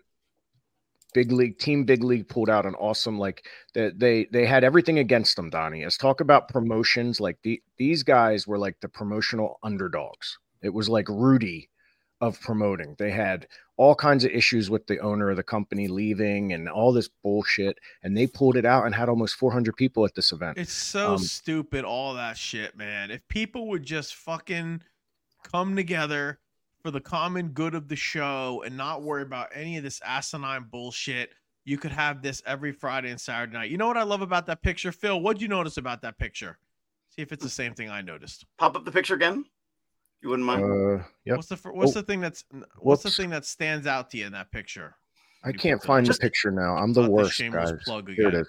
Team Big League pulled out an awesome, they had everything against them, Donnie. Let's talk about promotions. Like these guys were like the promotional underdogs. It was like Rudy of promoting. They had all kinds of issues with the owner of the company leaving and all this bullshit. And they pulled it out and had almost 400 people at this event. It's so stupid, all that shit, man. If people would just fucking come together for the common good of the show and not worry about any of this asinine bullshit, you could have this every Friday and Saturday night. You know what I love about that picture, Phil? What'd you notice about that picture? See if it's the same thing I noticed. Pop up the picture again. You wouldn't mind? Yep. What's the thing that stands out to you in that picture? I can't find the picture now. I'm the worst, guys. Here it is.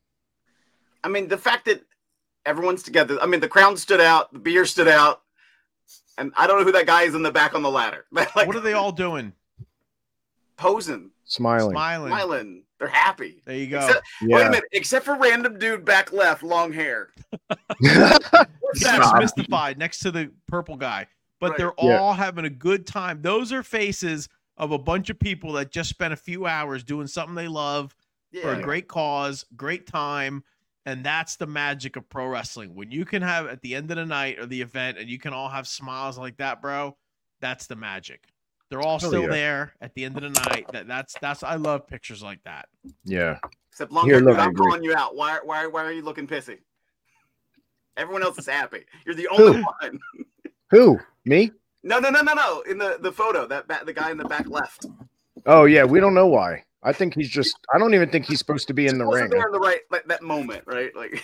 I mean, the fact that everyone's together. I mean, the crown stood out, the beer stood out, and I don't know who that guy is in the back on the ladder. What are they all doing? Posing, smiling. They're happy. There you go. Wait a minute. Except for random dude back left, long hair. That's mystified next to the purple guy. But they're all having a good time. Those are faces of a bunch of people that just spent a few hours doing something they love for a great cause, great time. And that's the magic of pro wrestling. When you can have at the end of the night or the event and you can all have smiles like that, bro, that's the magic. They're all still there at the end of the night. That's I love pictures like that. Yeah. Except long hair, I'm calling you out. Why are you looking pissy? Everyone else is happy. You're the only one. Who? Me? No. In the photo, the guy in the back left. Oh yeah, we don't know why. I think he's I don't even think he's supposed to be in the ring. There in the right, that moment, right? Like,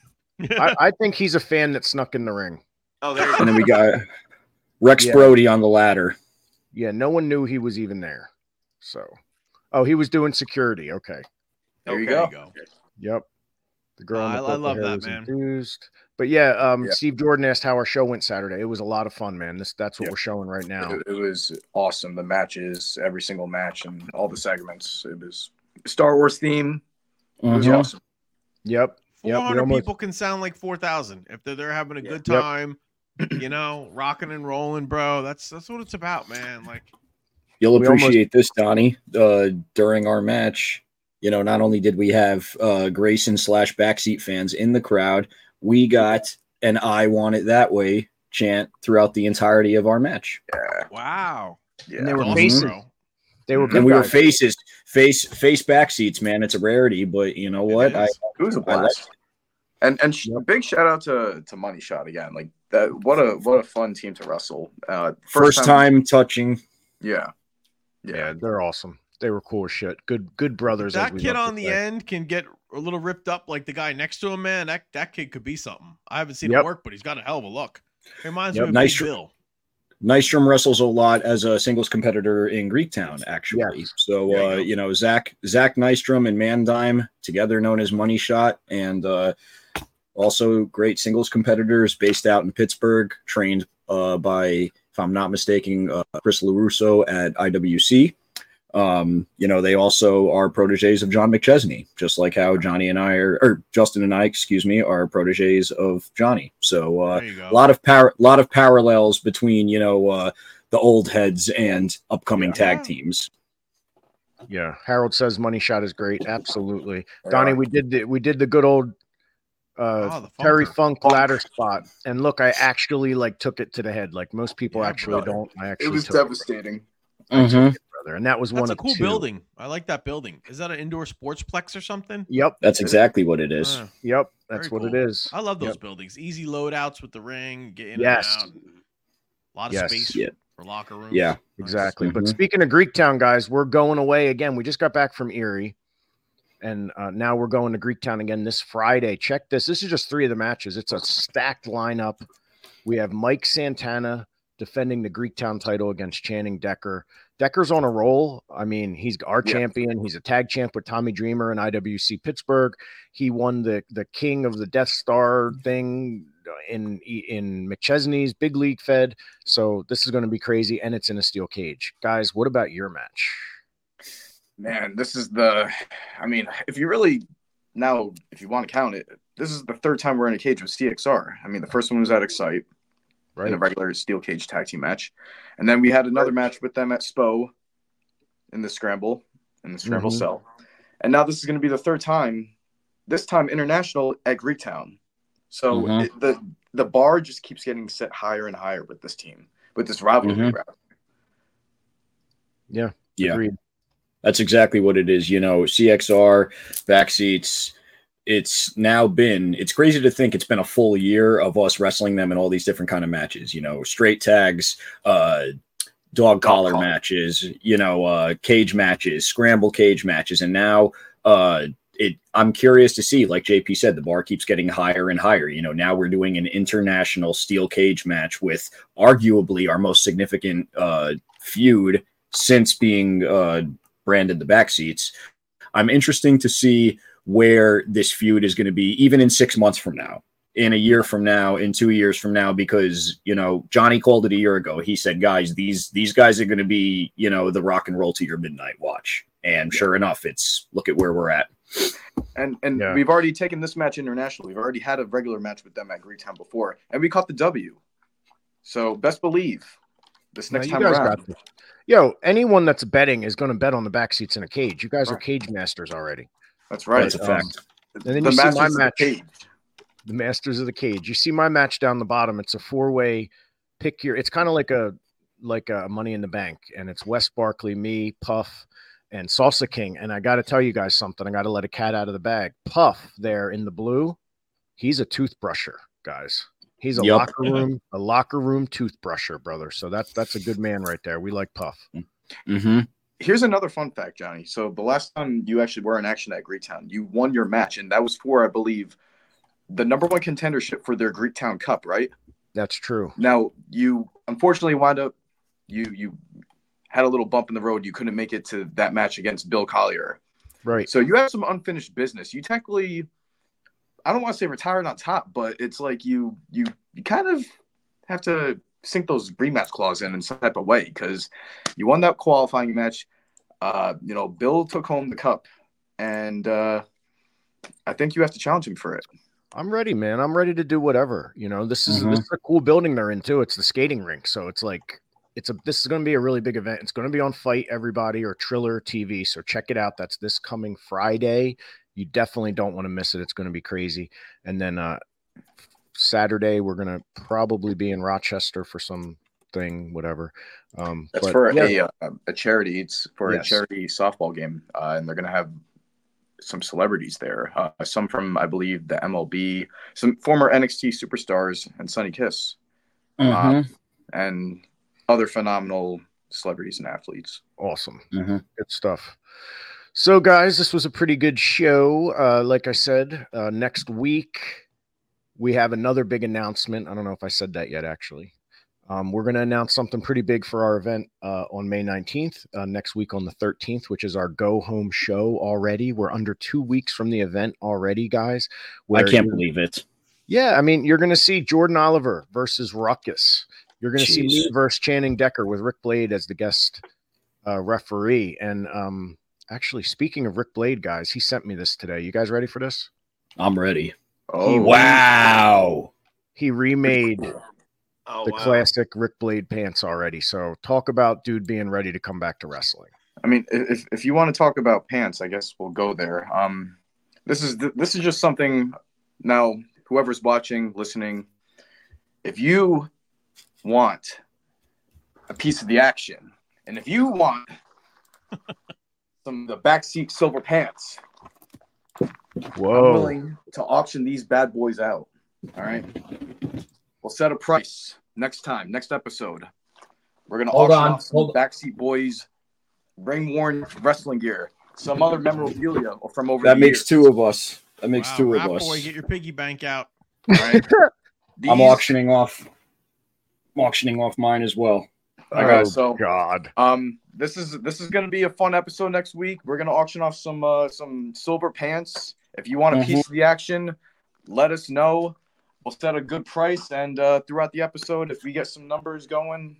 I think he's a fan that snuck in the ring. Oh, there you go. And then we got Rex Brody on the ladder. Yeah, no one knew he was even there. So, he was doing security. Okay. There you go. Yep. The girl. I love that, man. Enthused. But yeah, Steve Jordan asked how our show went Saturday. It was a lot of fun, man. That's what we're showing right now. It was awesome. The matches, every single match, and all the segments. It was Star Wars theme. It was awesome. Yep. 400 people can sound like 4,000 if they're there having a good time. You know, rocking and rolling, bro. That's what it's about, man. Like, you'll appreciate this, Donnie. During our match, you know, not only did we have Grayson / backseat fans in the crowd, we got an "I want it that way" chant throughout the entirety of our match. Yeah. Wow. Yeah. And they were faces. They were, and we were face backseats, man. It's a rarity, but you know what? It was a blast. And big shout out to Money Shot again. Like that, what a fun team to wrestle. First time touching. Yeah, they're awesome. They were cool as shit. Good brothers. That kid on the end can get a little ripped up like the guy next to him, man. That kid could be something. I haven't seen him work, but he's got a hell of a look. He reminds me of Big Bill. Nystrom wrestles a lot as a singles competitor in Greektown, actually. Yeah. So, you know, Zach Nystrom and Mandime, together known as Money Shot, and also great singles competitors based out in Pittsburgh, trained by, if I'm not mistaken, Chris LaRusso at IWC. You know, they also are proteges of John McChesney, just like how Justin and I, are proteges of Johnny. So a lot of parallels between, you know, the old heads and upcoming tag teams. Yeah. Harold says Money Shot is great. Absolutely. Donnie, we did the good old Terry Funk ladder spot. And look, I actually took it to the head. Like most people don't. It was devastating. And that was That's a cool building. I like that building. Is that an indoor sportsplex or something? Yep. That's exactly what it is. Yep. That's what it is. I love those buildings. Easy loadouts with the ring, get in and out. A lot of space. Yeah. for locker rooms. Yeah, exactly. Nice. But speaking of Greektown, guys, we're going away again. We just got back from Erie, and now we're going to Greektown again this Friday. Check this. This is just 3 of the matches. It's a stacked lineup. We have Mike Santana defending the Greektown title against Channing Decker. Decker's on a roll. I mean, he's our champion. He's a tag champ with Tommy Dreamer and IWC Pittsburgh. He won the King of the Death Star thing in McChesney's Big League Fed. So this is going to be crazy, and it's in a steel cage. Guys, what about your match? Man, this is if you want to count it, this is the 3rd time we're in a cage with CXR. I mean, the first one was at Excite. Right. In a regular steel cage tag team match. And then we had another match with them at SPO in the scramble cell. And now this is going to be the 3rd time, this time international at Greektown. So the bar just keeps getting set higher and higher with this team, with this rivalry. Yeah. Agreed. That's exactly what it is. CXR, backseats. It's crazy to think it's been a full year of us wrestling them in all these different kind of matches, straight tags, dog collar matches, cage matches, scramble cage matches. And now I'm curious to see, like JP said, the bar keeps getting higher and higher. Now we're doing an international steel cage match with arguably our most significant feud since being branded the backseats. I'm interested to see where this feud is going to be, even in 6 months from now, in a year from now, in 2 years from now, because, Johnny called it a year ago. He said, guys, these guys are going to be, the rock and roll to your midnight watch. And sure enough, look at where we're at. And we've already taken this match international. We've already had a regular match with them at Greektown before, and we caught the W. So best believe this next time around. Yo, anyone that's betting is going to bet on the backseats in a cage. You guys are cage masters already. That's right. That's a fact. And then you see my match. The Masters of the Cage. You see my match down the bottom. It's a 4-way pick your. It's kind of like a Money in the Bank, and it's Wes Barkley, me, Puff, and Salsa King. And I got to tell you guys something. I got to let a cat out of the bag. Puff there in the blue, he's a toothbrusher, guys. He's a locker room toothbrusher, brother. So that's a good man right there. We like Puff. Mm-hmm. Here's another fun fact, Johnny. So the last time you actually were in action at Greektown, you won your match, and that was for, I believe, the number 1 contendership for their Greektown Cup, right? That's true. Now, you unfortunately wound up, you had a little bump in the road. You couldn't make it to that match against Bill Collier. Right. So you have some unfinished business. You technically, I don't want to say retired on top, but it's like you kind of have to sink those rematch clause in some type of way, because you won that qualifying match. Bill took home the cup, and I think you have to challenge him for it. I'm ready, man. I'm ready to do whatever. This is a cool building they're in too. It's the skating rink, so it's like this is going to be a really big event. It's going to be on Fight Everybody or Triller TV, so check it out. That's this coming Friday. You definitely don't want to miss it. It's going to be crazy. And then Saturday, we're going to probably be in Rochester for something, whatever. That's for a charity. It's for a charity softball game, and they're going to have some celebrities there. Some from, I believe, the MLB, some former NXT superstars, and Sonny Kiss, and other phenomenal celebrities and athletes. Awesome. Good stuff. So, guys, this was a pretty good show. Like I said, next week we have another big announcement. I don't know if I said that yet, actually. We're going to announce something pretty big for our event on May 19th, next week on the 13th, which is our go home show already. We're under 2 weeks from the event already, guys. I can't believe it. Yeah, I mean, you're going to see Jordan Oliver versus Ruckus. You're going to see me versus Channing Decker with Rick Blade as the guest referee. And actually, speaking of Rick Blade, guys, he sent me this today. You guys ready for this? I'm ready. Oh, wow. He remade the classic Rick Blade pants already. So talk about dude being ready to come back to wrestling. I mean, if you want to talk about pants, I guess we'll go there. This is just something. Now, whoever's watching, listening, if you want a piece of the action, and if you want some of the backseat silver pants, whoa, I'm willing to auction these bad boys out. All right, we'll set a price next episode. We're gonna Hold auction on, off some Backseat Boys ring-worn wrestling gear, some other memorabilia from over That the makes years. two of us. That makes Wow, two Rat of us. Boy, get your piggy bank out. All right? I'm auctioning off mine as well. All right, Oh, so God. this is gonna be a fun episode next week. We're gonna auction off some silver pants. If you want a piece of the action, let us know. We'll set a good price, and throughout the episode, if we get some numbers going,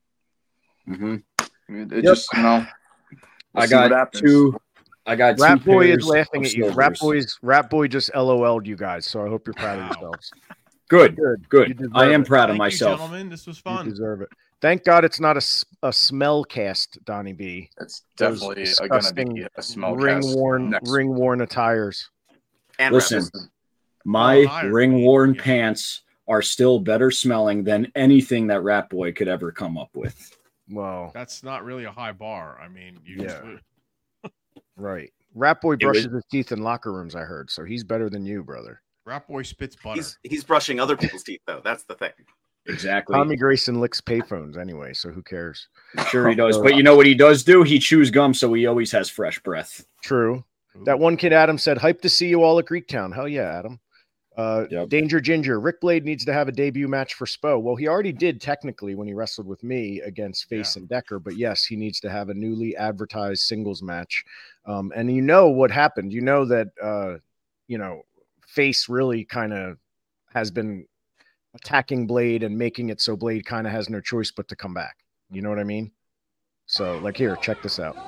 it just we'll I see what got happens. two. I got two Rat Boy is pairs laughing of at you. silvers. Rat Boy just LOL'd you guys, so I hope you're proud of yourselves. Good. You deserve I am it. proud of Thank you, myself. gentlemen. This was You fun. deserve it. Thank God it's not a smell cast, Donnie B. It's Those definitely going to disgusting be a smell ring cast worn next attires. And Listen, rappers. my iron. ring-worn Yeah. pants are still better smelling than anything that Rat Boy could ever come up with. Well, That's not really a high bar. I mean, you just right. Rat Boy It brushes was- his teeth in locker rooms, I heard, so he's better than you, brother. Rat Boy spits butter. He's brushing other people's teeth though. That's the thing. Exactly. Tommy Grayson licks payphones anyway, so who cares? Sure he does. But you know what he does do? He chews gum, so he always has fresh breath. True. Ooh. That one kid, Adam, said, hype to see you all at Greektown. Hell yeah, Adam. Yep. Danger Ginger. Rick Blade needs to have a debut match for Spo. Well, he already did technically when he wrestled with me against Face and Decker, but yes, he needs to have a newly advertised singles match. And you know what happened. You know that, Face really kind of has been attacking Blade and making it so Blade kind of has no choice but to come back. You know what I mean? So, like, here, check this out.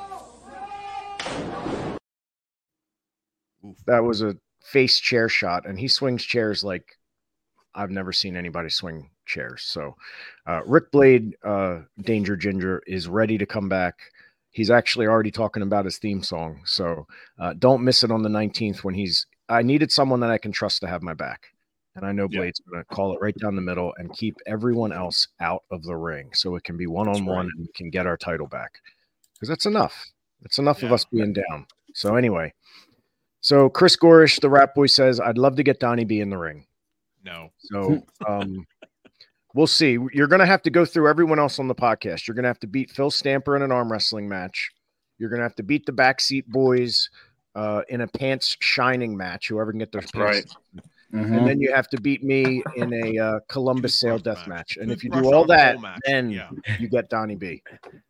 Oof. That was a Face chair shot, and he swings chairs like I've never seen anybody swing chairs. So Rick Blade, Danger Ginger, is ready to come back. He's actually already talking about his theme song. So don't miss it on the 19th when I needed someone that I can trust to have my back. And I know Blade's going to call it right down the middle and keep everyone else out of the ring so it can be one-on-one and we can get our title back. Because that's enough. It's enough of us being down. So anyway. So Chris Gorish, the Rat Boy, says, I'd love to get Donnie B in the ring. No. So we'll see. You're going to have to go through everyone else on the podcast. You're going to have to beat Phil Stamper in an arm wrestling match. You're going to have to beat the Backseat Boys in a pants shining match, whoever can get their pants. And then you have to beat me in a Columbus Sale death match. And if you do all that, then you get Donnie B.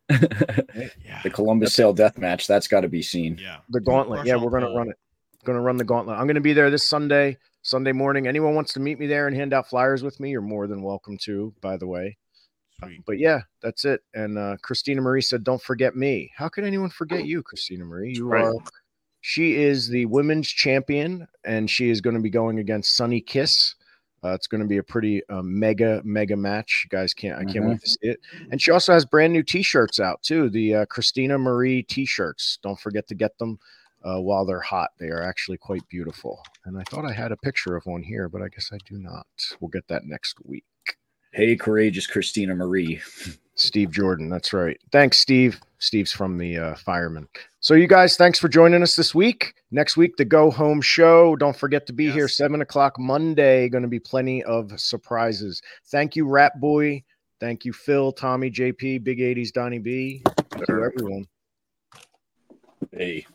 The Columbus Sale death match, that's got to be seen. Yeah. The gauntlet. Yeah, we're going to run it. Going to run the gauntlet. I'm going to be there this Sunday morning. Anyone wants to meet me there and hand out flyers with me, you're more than welcome to, by the way. Sweet. But yeah, that's it. And Christina Marie said, don't forget me. How could anyone forget you, Christina Marie? She is the women's champion, and she is going to be going against Sunny Kiss. It's going to be a pretty mega match. You guys I can't wait to see it. And she also has brand new t-shirts out too. The Christina Marie t-shirts. Don't forget to get them while they're hot. They are actually quite beautiful. And I thought I had a picture of one here, but I guess I do not. We'll get that next week. Hey, courageous Christina Marie. Steve Jordan. That's right. Thanks, Steve. Steve's from the Fireman. So you guys, thanks for joining us this week. Next week, the Go Home Show. Don't forget to be here 7:00 Monday. Going to be plenty of surprises. Thank you, Rat Boy. Thank you, Phil, Tommy, JP, Big 80s, Donnie B. Thank you, everyone. Hey.